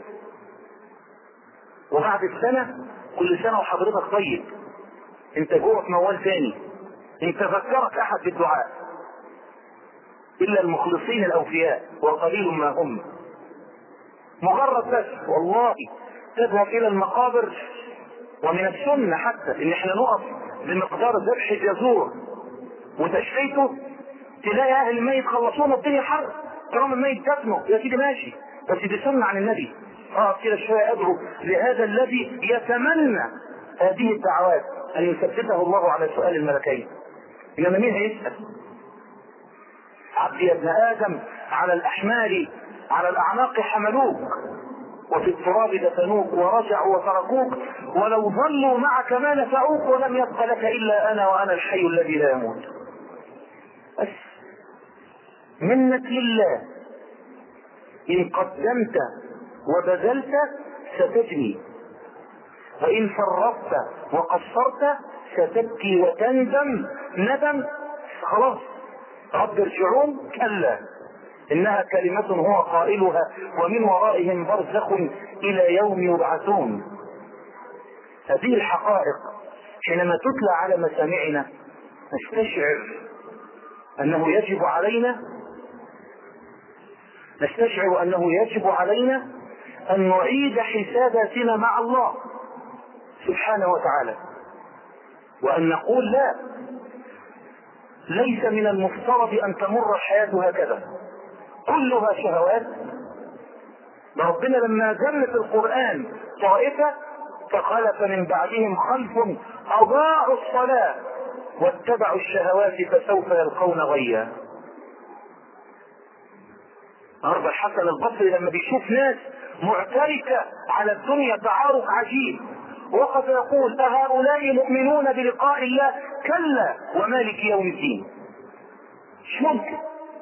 وبعد السنة كل سنة وحضرتك طيب، انت جوه موال تاني، انت ذكرك احد بالدعاء الا المخلصين الاوفياء وقليل ما هم. مجرد بس والله تذهب الى المقابر، ومن السنة حتى ان احنا نقف بمقدار ذبح الجزور وتشفيته، تلاقي اهل الميت خلصونا الدنيا حر، طالما الميت دفنه يا سيدي ماشي، بس دي سنة عن النبي. اه كده شوية ادعو لهذا الذي يتمنى هذه الدعوات ان يثبته الله على سؤال الملكين. انما مين هيسأل؟ عبدي يا ابن ادم على الاحمال على الاعناق حملوك وفي التراب دفنوك ورجعوا وتركوك، ولو ظلوا معك ما نفعوك ولم يبق لك الا انا وانا الحي الذي لا يموت. بس منك لله، ان قدمت وبذلت ستجني، وان فرطت وقصرت ستبكي وتندم ندم. خلاص رب ارجعون، كلا انها كلمة هو قائلها ومن ورائهم برزخ الى يوم يبعثون. هذه الحقائق حينما تتلى على مسامعنا نستشعر انه يجب علينا نستشعر انه يجب علينا ان نعيد حساباتنا مع الله سبحانه وتعالى، وان نقول لا، ليس من المفترض ان تمر الحياة هكذا كلها شهوات. ربنا لما ذم في القرآن طائفة فخلف من بعدهم خلف اضاعوا الصلاة واتبعوا الشهوات فسوف يلقون غيا. النهارده الحسن البصري لما بيشوف ناس معتركة على الدنيا تعارك عجيب وقد يقول أهؤلاء مؤمنون بلقاء الله؟ كلا ومالك يوم الدين. مش ممكن.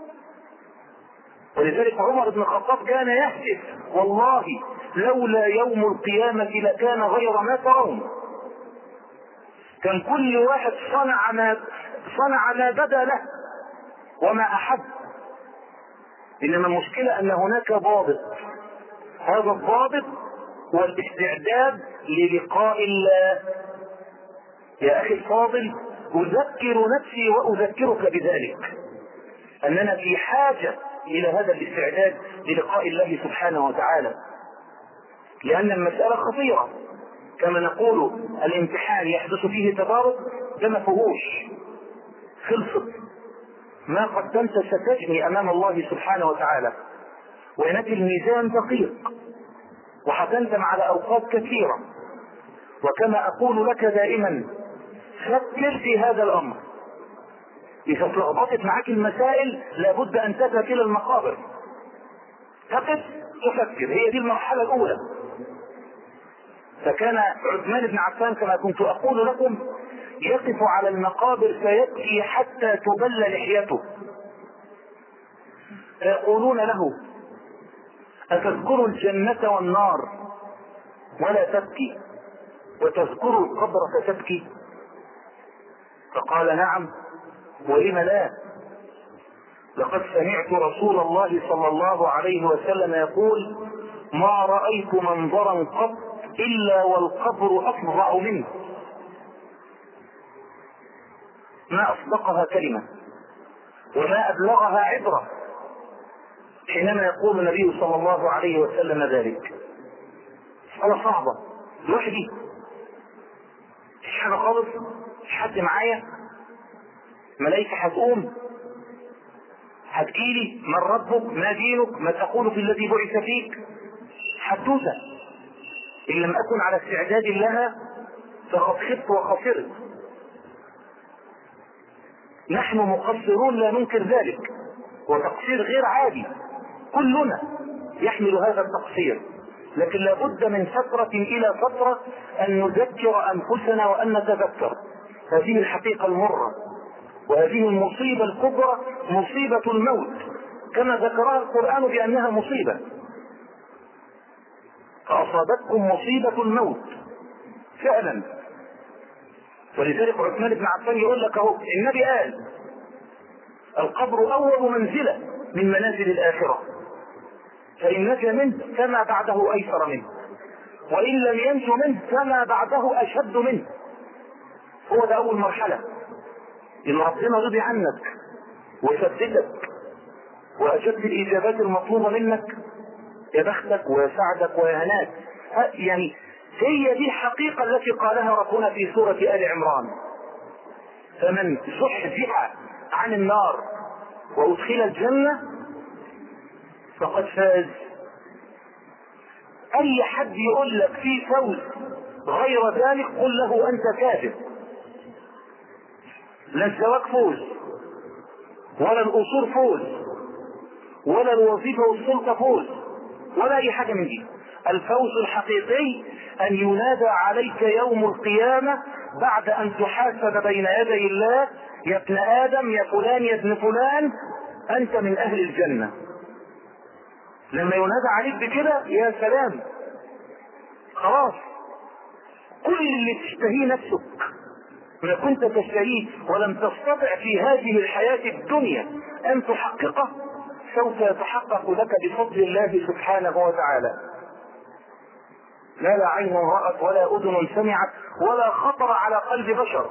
ولذلك عمر بن الخطاب كان يهتف والله لولا يوم القيامة لكان غير ما ترون. كان كل واحد صنع ما صنع ما بدا له وما أحب، إنما المشكلة أن هناك ضابط، هذا الضابط هو الاستعداد للقاء الله. يا أخي الفاضل، أذكر نفسي وأذكرك بذلك أننا في حاجة إلى هذا الاستعداد للقاء الله سبحانه وتعالى، لأن المسألة خطيرة. كما نقول الامتحان يحدث فيه تضارب، ده ما فيهوش خلصت. ما قدمت ستجني أمام الله سبحانه وتعالى، وهناك الميزان دقيق وحتندم على أوقات كثيرة. وكما أقول لك دائما فكر في هذا الأمر. إذا اتلخبطت معك المسائل لابد أن تذهب إلى المقابر، تقف تفكر، هي دي المرحلة الأولى. فكان عثمان بن عفان كما كنت أقول لكم يقف على المقابر فيبكي حتى تبل لحيته، فيقولون له أتذكر الجنة والنار ولا تبكي، وتذكر القبر فتبكي؟ فقال نعم ولم لا، لقد سمعت رسول الله صلى الله عليه وسلم يقول ما رأيت منظرا قط إلا والقبر أفظع منه. ما أصدقها كلمة وما أبلغها عبرة حينما يقول النبي صلى الله عليه وسلم ذلك. مسألة صعبة لوحدي، مش حاجة خالص، مش حد معايا، ملائكة هتقوم هتجيلي من ربك ما دينك ما تقول في الذي بعث فيك، حدوثة. إن لم أكن على استعداد لها فقد خبت وخسرت. نحن مقصرون لا ننكر ذلك، وتقصير غير عادي، كلنا يحمل هذا التقصير، لكن لابد من فترة إلى فترة أن نذكر أنفسنا وأن نتذكر هذه الحقيقة المرة وهذه المصيبة الكبرى، مصيبة الموت كما ذكرها القرآن بأنها مصيبة. فأصابتكم مصيبة الموت فعلا. ولذلك عثمان بن عفان يقول لك اهو النبي قال القبر أول منزلة من منازل الآخرة، فإنك منه فما بعده أيسر منه، وإن لم ينجو منه فما بعده أشد منه. هو ده أول مرحلة. إن ربنا رضي عنك وثبتك وأجبت الإجابات المطلوبة منك، يا بختك ويا سعدك ويا هناك. يعني هي دي الحقيقة التي قالها ربنا في سورة آل عمران: فمن زحزح عن النار وأدخل الجنة فقد فاز. أي حد يقول لك في فوز غير ذلك قل له أنت كاذب. لا الزواج فوز، ولا الأصول فوز، ولا الوظيفة والسلطة فوز، ولا أي حاجة من دي. الفوز الحقيقي أن ينادى عليك يوم القيامة بعد أن تحاسب بين يدي الله: يا ابن آدم، يا فلان، يا ابن فلان، أنت من أهل الجنة. لما ينادى عليك بكده يا سلام، خلاص كل اللي تشتهيه نفسك ما كنت تشتهيه ولم تستطع في هذه الحياة الدنيا أن تحققه سوف يتحقق لك بفضل الله سبحانه وتعالى. لا لا عين رأت ولا أذن سمعت ولا خطر على قلب بشر.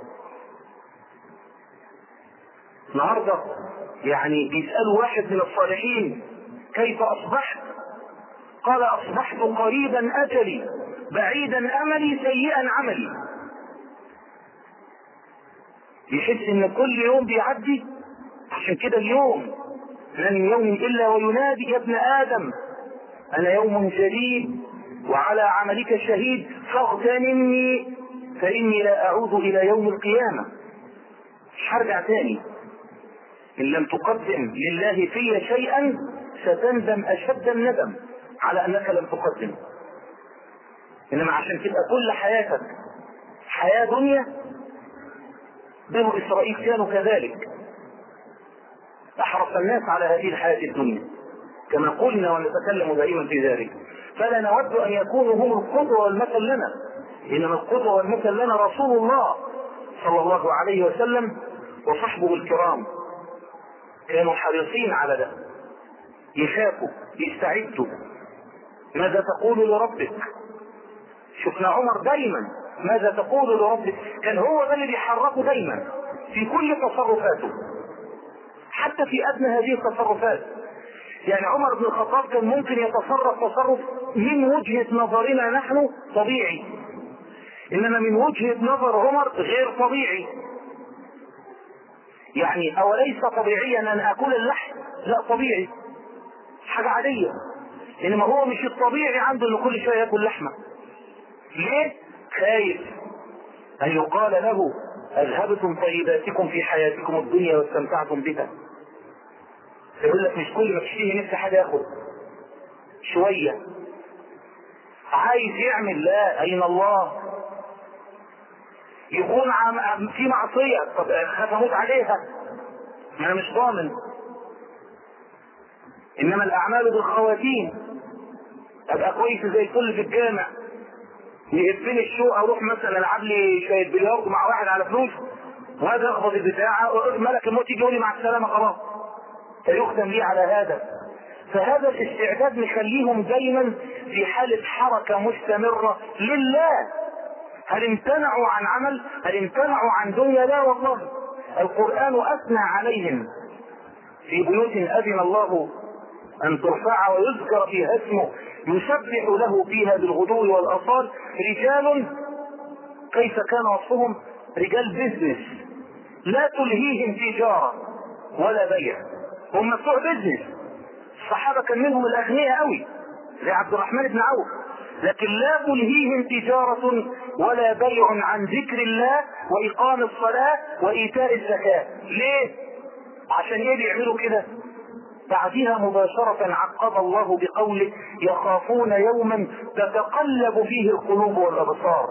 النهارده يعني بيسألوا واحد من الصالحين: كيف أصبحت؟ قال: أصبحت قريبا أجلي، بعيدا أملي، سيئا عملي. يحس ان كل يوم بيعدي. عشان كده اليوم ما من يوم إلا وينادي: يا ابن آدم أنا يوم جديد وعلى عملك شهيد فاغتنمني فإني لا أعود إلى يوم القيامة. مش هرجع تاني. إن لم تقدم لله في شيئا ستندم اشد الندم على انك لم تقدم. انما عشان تبقى كل حياتك حياة دنيا، بنو اسرائيل كانوا كذلك، احرص الناس على هذه الحياة الدنيا كما قلنا ونتكلم دائما في ذلك. فلا نود ان يكونوا هم القدوة والمثل لنا، انما القدوة والمثل لنا رسول الله صلى الله عليه وسلم وصحبه الكرام. كانوا حريصين على ده، يخافوا يستعدوا. ماذا تقول لربك؟ شفنا عمر دايما ماذا تقول لربك، كان هو ده اللي بيحركه دايما في كل تصرفاته، حتى في ادنى هذه التصرفات. يعني عمر بن الخطاب كان ممكن يتصرف تصرف من وجهة نظرنا نحن طبيعي، انما من وجهة نظر عمر غير طبيعي. يعني اوليس طبيعيا ان اكل اللحم؟ لا طبيعي، حاجة عادية. انما هو مش الطبيعي عنده انه كل شوية ياكل لحمة. ليه؟ خايف ان يقال له اذهبتم طيباتكم في حياتكم الدنيا واستمتعتم بها. يقول لك مش كل ما تشتهي نفس حاجة ياخد شوية، عايز يعمل. لا، اين الله؟ يكون عم في معصية، طب خاف اموت عليها، ما انا مش ضامن. انما الاعمال بالخواتيم، ابقى كويس زي الفل في الجامع، يقفل الشوق اروح مثلا العب لي شويه بلياردو مع واحد على فلوس، وهذا اخبط البتاعه ملك الموت يجي يقول لي مع السلامه خلاص، فيختم لي على هذا. فهذا الاستعداد مخليهم دايما في حاله حركه مستمره لله. هل امتنعوا عن عمل؟ هل امتنعوا عن دنيا؟ لا والله. القرآن اثنى عليهم في بيوت اذن الله ان ترفع ويذكر فيها اسمه يسبح له فيها بالغدو والاصال رجال، كيف كان وصفهم؟ رجال بيزنس لا تلهيهم تجارة ولا بيع. هم بتوع بيزنس، الصحابة كان منهم الاغنياء قوي زي عبد الرحمن بن عوف، لكن لا تلهيهم تجارة ولا بيع عن ذكر الله واقام الصلاة وايتاء الزكاة. ليه؟ عشان ايه بيعملوا كده؟ بعدها مباشرة عقب الله بقوله يخافون يوما تتقلب فيه القلوب والابصار.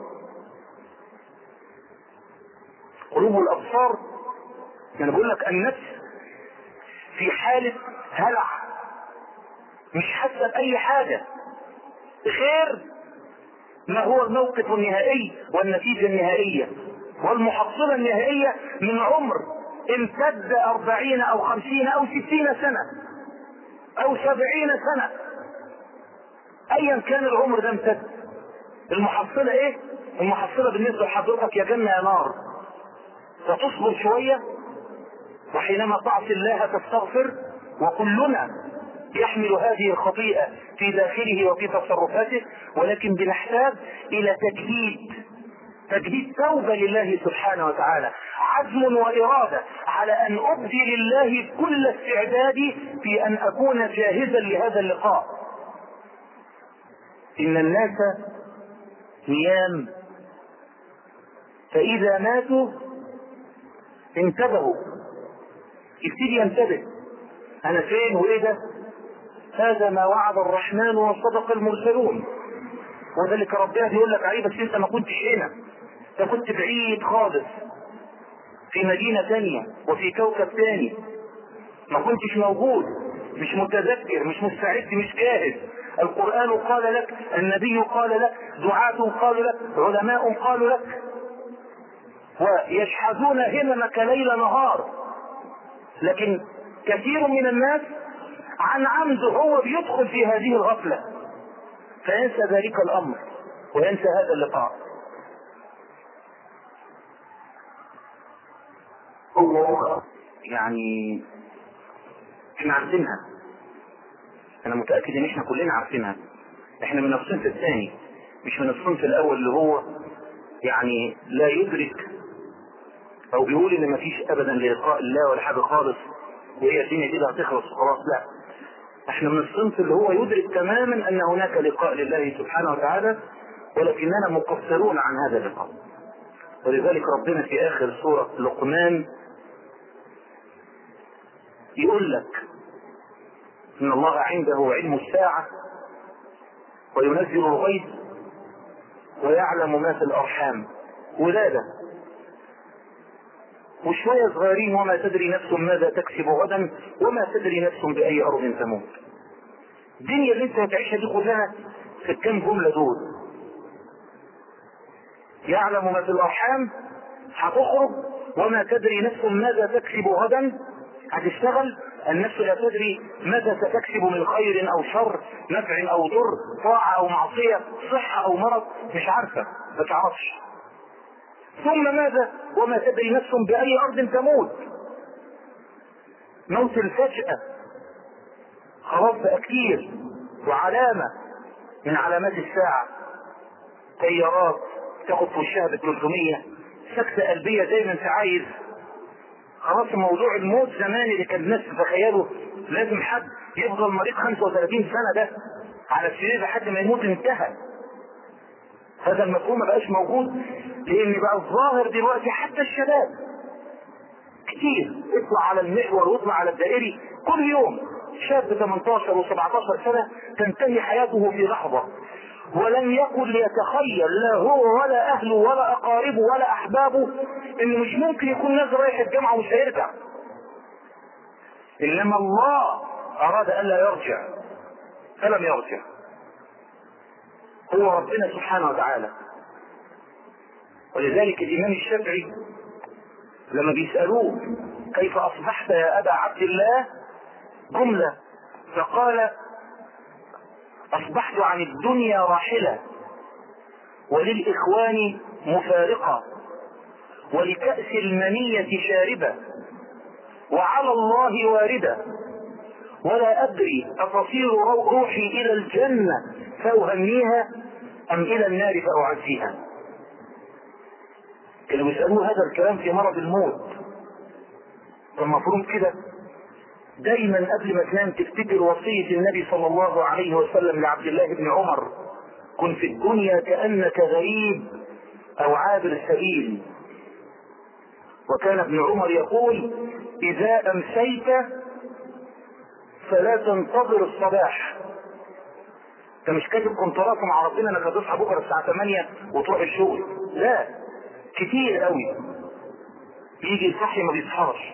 قلوب الابصار، يعني بقول لك النفس في حالة هلع، مش حاسة بأي حاجة غير ما هو الموقف النهائي والنتيجة النهائية والمحصلة النهائية من عمر امتد أربعين أو خمسين أو ستين سنة أو سبعين سنة، أيا كان العمر ده امتد. المحصلة إيه؟ المحصلة بالنسبة لحضرتك يا جنة يا نار، فتصبر شوية، وحينما تعصي الله تستغفر، وكلنا يحمل هذه الخطيئة في داخله وفي تصرفاته، ولكن بنحتاج إلى تجديد تجديد توبة لله سبحانه وتعالى، عزم وإرادة على أن أبدي لله كل استعدادي في أن أكون جاهزا لهذا اللقاء. إن الناس نيام فإذا ماتوا انتبهوا، يبتدي ينتبه أنا فين وإيه ده؟ هذا ما وعد الرحمن وصدق المرسلون. وذلك ربنا بيقول لك عليه بس انت ما كنتش هنا، انت كنت بعيد خالص في مدينة ثانية وفي كوكب ثاني، ما كنتش موجود، مش متذكر، مش مستعد، مش جاهز. القرآن قال لك، النبي قال لك، دعاة قالوا لك، علماء قالوا لك، ويشحذون هممك ليل نهار. لكن كثير من الناس عن عمد هو بيدخل في هذه الغفلة فينسى ذلك الأمر وينسى هذا اللقاء. يعني احنا عارفينها، انا متأكد ان احنا كلنا عارفينها. احنا من الصنف الثاني مش من الصنف الاول اللي هو يعني لا يدرك او بيقول ان مفيش ابدا للقاء الله ولا حاجة خالص وهي الدنيا كده هتخلص خلاص. لا، احنا من الصنف اللي هو يدرك تماما ان هناك لقاء لله سبحانه وتعالى، ولكننا مقصرون عن هذا اللقاء. ولذلك ربنا في اخر سورة لقمان يقول لك إن الله عنده علم الساعة وينزل الغيث ويعلم ما في الأرحام، ولادة وشوية صغيرين، وما تدري نفس ماذا تكسب غدا وما تدري نفس بأي أرض تموت. الدنيا اللي انت هتعيشها دي كلها في الكام جملة دول. يعلم ما في الأرحام، هتخرج وما تدري نفس ماذا تكسب غدا، هتشتغل النفس لا تدري ماذا ستكسب من خير أو شر، نفع أو ضر، طاعة أو معصية، صحة أو مرض، مش عارفة، ما تعرفش. ثم ماذا؟ وما تدري نفس بأي أرض تموت. موت الفجأة خلاص بقى كتير، وعلامة من علامات الساعة. طيارات تاخد في وشها بالثلاثمية، سكتة قلبية دايما انت عايز. خلاص موضوع الموت زمان اللي كان الناس تتخيله لازم حد يفضل مريض خمسة وثلاثين سنة ده على السرير لحد ما يموت، انتهى. هذا المفهوم ما بقاش موجود، لان بقى الظاهر دلوقتي حتى الشباب كتير يطلع على المحور ويطلع على الدائري كل يوم، شاب ثمانية عشر وسبعتاشر سنة تنتهي حياته في لحظة، ولم يكن ليتخيل لا هو ولا اهله ولا اقاربه ولا احبابه انه مش ممكن يكون نازل رايح الجامعة ومش هيرجع. انما الله اراد الا يرجع فلم يرجع، هو ربنا سبحانه وتعالى. ولذلك الامام الشافعي لما بيسألوه كيف اصبحت يا ابا عبد الله جملة، فقال اصبحت عن الدنيا راحلة، وللاخوان مفارقة، ولكأس المنية شاربة، وعلى الله واردة، ولا ادري اتصير روحي الى الجنة فاهنيها ام الى النار فاعزيها. كانوا بيسألوه هذا الكلام في مرض الموت. فالمفروض كده دايما قبل ما تنام تفتكر وصية النبي صلى الله عليه وسلم لعبد الله بن عمر: كن في الدنيا كأنك غريب او عابر سبيل. وكان ابن عمر يقول: اذا امسيت فلا تنتظر الصباح. انت مش كاتب كونترات مع ربنا انك هتصحى بكره الساعه ثمانية وتروح الشغل، لا، كتير قوي يجي الصحي ما بيصحاش.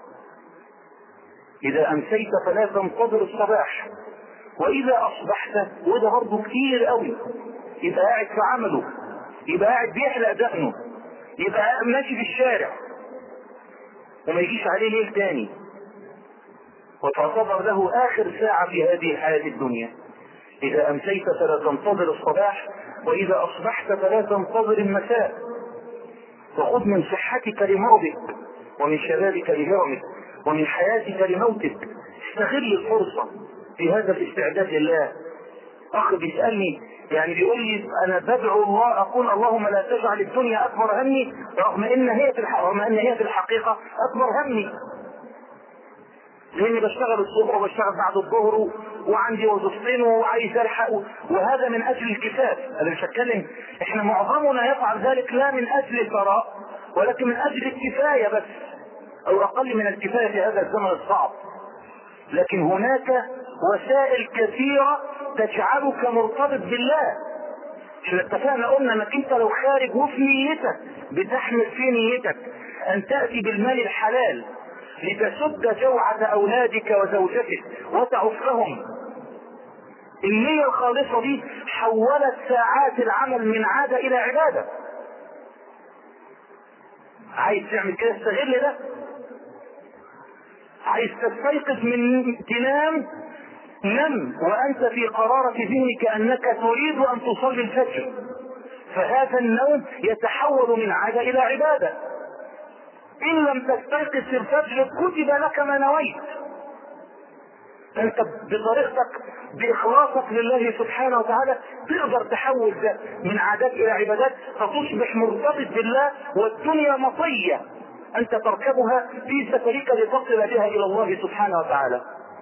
اذا امسيت فلا تنتظر الصباح، واذا اصبحت، وده برضه كتير قوي، يبقى قاعد في عمله، يبقى قاعد بيحلق دقنه، يبقى ماشي في الشارع وما يجيش عليه ليل تاني، وتعتبر له اخر ساعة في هذه الحياة الدنيا. اذا امسيت فلا تنتظر الصباح، واذا اصبحت فلا تنتظر المساء. وخذ من صحتك لمرضك، ومن شبابك لهرمك، ومن حياتك لموتك. استغل الفرصة في هذا الاستعداد لله. اخ بيسألني يعني بيقول لي انا بدعو الله اقول اللهم لا تجعل الدنيا اكبر همي، رغم ان هي في الحقيقة رغم ان هي في الحقيقة اكبر همي، لاني بشتغل الصبح وبشتغل بعد الظهر وعندي وظيفتين وعايز الحق، وهذا من اجل الكفاف. انا مش هتكلم، احنا معظمنا يفعل ذلك لا من اجل الثراء ولكن من اجل الكفاية بس، او اقل من الكفاية في هذا الزمن الصعب. لكن هناك وسائل كثيرة تجعلك مرتبط بالله. عشان اتفقنا قلنا انك انت لو خارج وفي نيتك بتحمل في نيتك ان تأتي بالمال الحلال لتسد جوعة اولادك وزوجتك وتعفهم، النية الخالصة دي حولت ساعات العمل من عادة الى عبادة. عايز تعمل كده استغل ده. عايز تستيقظ من تنام، نم وانت في قرارة ذهنك انك تريد ان تصلي الفجر، فهذا النوم يتحول من عادة الى عبادة. ان لم تستيقظ في الفجر كتب لك ما نويت. انت بطريقتك باخلاصك لله سبحانه وتعالى تقدر تحول ده من عادات الى عبادات، فتصبح مرتبط بالله، والدنيا مطية انت تركبها في سفرك لتصل بها الى الله سبحانه وتعالى.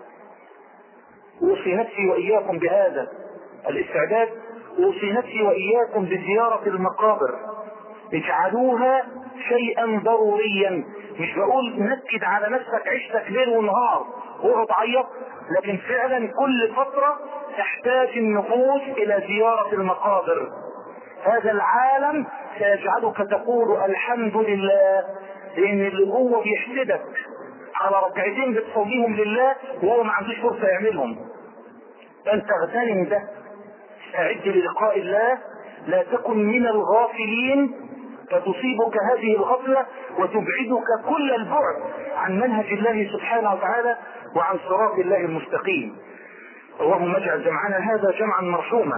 اوصي نفسي واياكم بهذا الاستعداد، اوصي نفسي واياكم بزيارة المقابر. اجعلوها شيئا ضروريا. مش بقول نكد على نفسك عيشتك ليل ونهار واقعد عيط، لكن فعلا كل فترة تحتاج النفوس الى زيارة المقابر. هذا العالم سيجعلك تقول الحمد لله، لان اللي جوه بيحسدك على ركعتين بتصليهم لله وهو ما عندوش فرصة يعملهم. انت اغتنم ده، استعد للقاء الله، لا تكن من الغافلين فتصيبك هذه الغفلة وتبعدك كل البعد عن منهج الله سبحانه وتعالى وعن صراط الله المستقيم. اللهم اجعل جمعنا هذا جمعا مرحوما،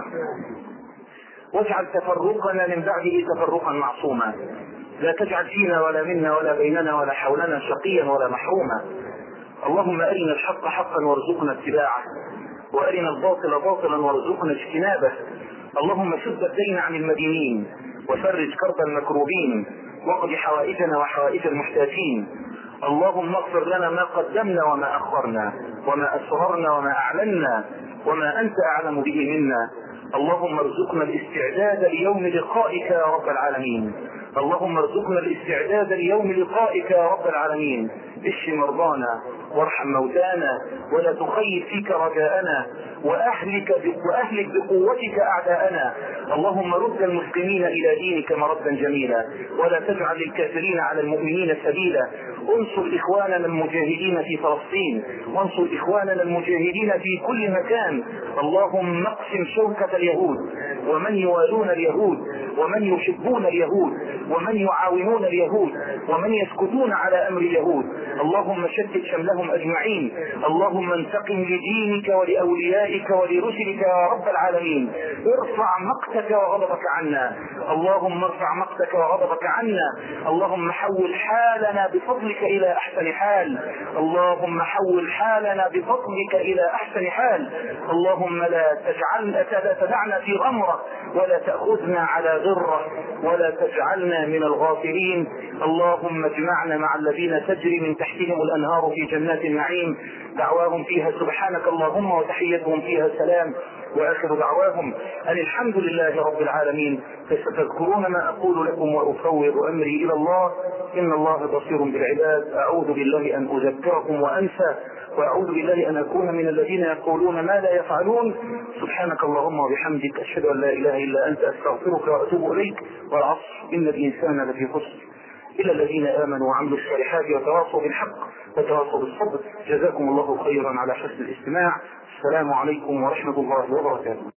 واجعل تفرقنا من بعده تفرقا معصوما، لا تجعل فينا ولا منا ولا بيننا ولا حولنا شقيا ولا محروما. اللهم أرنا الحق حقا وارزقنا اتباعه، وأرنا الباطل باطلا وارزقنا اجتنابه. اللهم سد الدين عن المدينين، وفرج كرب المكروبين، واقض حوائجنا وحوائج المحتاجين. اللهم اغفر لنا ما قدمنا وما أخرنا، وما أسررنا وما أعلنا، وما أنت أعلم به منا. اللهم ارزقنا الاستعداد ليوم لقائك يا رب العالمين. اللهم ارزقنا الاستعداد ليوم لقائك يا رب العالمين. اشف مرضانا وارحم موتانا، ولا تخيب فيك رجاءنا، واهلك واهلك بقوتك اعداءنا. اللهم رد المسلمين الى دينك مردا جميلا، ولا تجعل للكافرين على المؤمنين سبيلا. انصر اخواننا المجاهدين في فلسطين، وانصر اخواننا المجاهدين في كل مكان. اللهم اقسم شوكة اليهود ومن يوالون اليهود ومن يحبون اليهود ومن يعاونون اليهود ومن يسكتون على امر اليهود. اللهم شتت شملهم اجمعين. اللهم انتقم لدينك ولاوليائك ولرسلك يا رب العالمين. ارفع مقتك وغضبك عنا. اللهم ارفع مقتك وغضبك عنا. اللهم حول حالنا بفضلك الى احسن حال. اللهم حول حالنا بفضلك الى احسن حال. اللهم لا تجعل لا تدعنا في غمرة، ولا تأخذنا على غرة، ولا تجعلنا من الغافلين. اللهم اجمعنا مع الذين تجري من تحتهم الأنهار في جنات النعيم، دعواهم فيها سبحانك اللهم وتحيتهم فيها سلام، وآخر دعواهم أن الحمد لله رب العالمين. فستذكرون ما أقول لكم وأفوض أمري إلى الله، إن الله بصير بالعباد. أعوذ بالله أن أذكركم وأنسى، وأعوذ بالله أن أكون من الذين يقولون ما لا يفعلون. سبحانك اللهم وبحمدك، أشهد أن لا إله إلا أنت، أستغفرك وأتوب إليك. والعصر إن الإنسان لفي خسر إلا الذين آمنوا وعملوا الصالحات وتواصوا بالحق وتواصوا بالصبر. جزاكم الله خيرا على حسن الاستماع. السلام عليكم ورحمة الله وبركاته.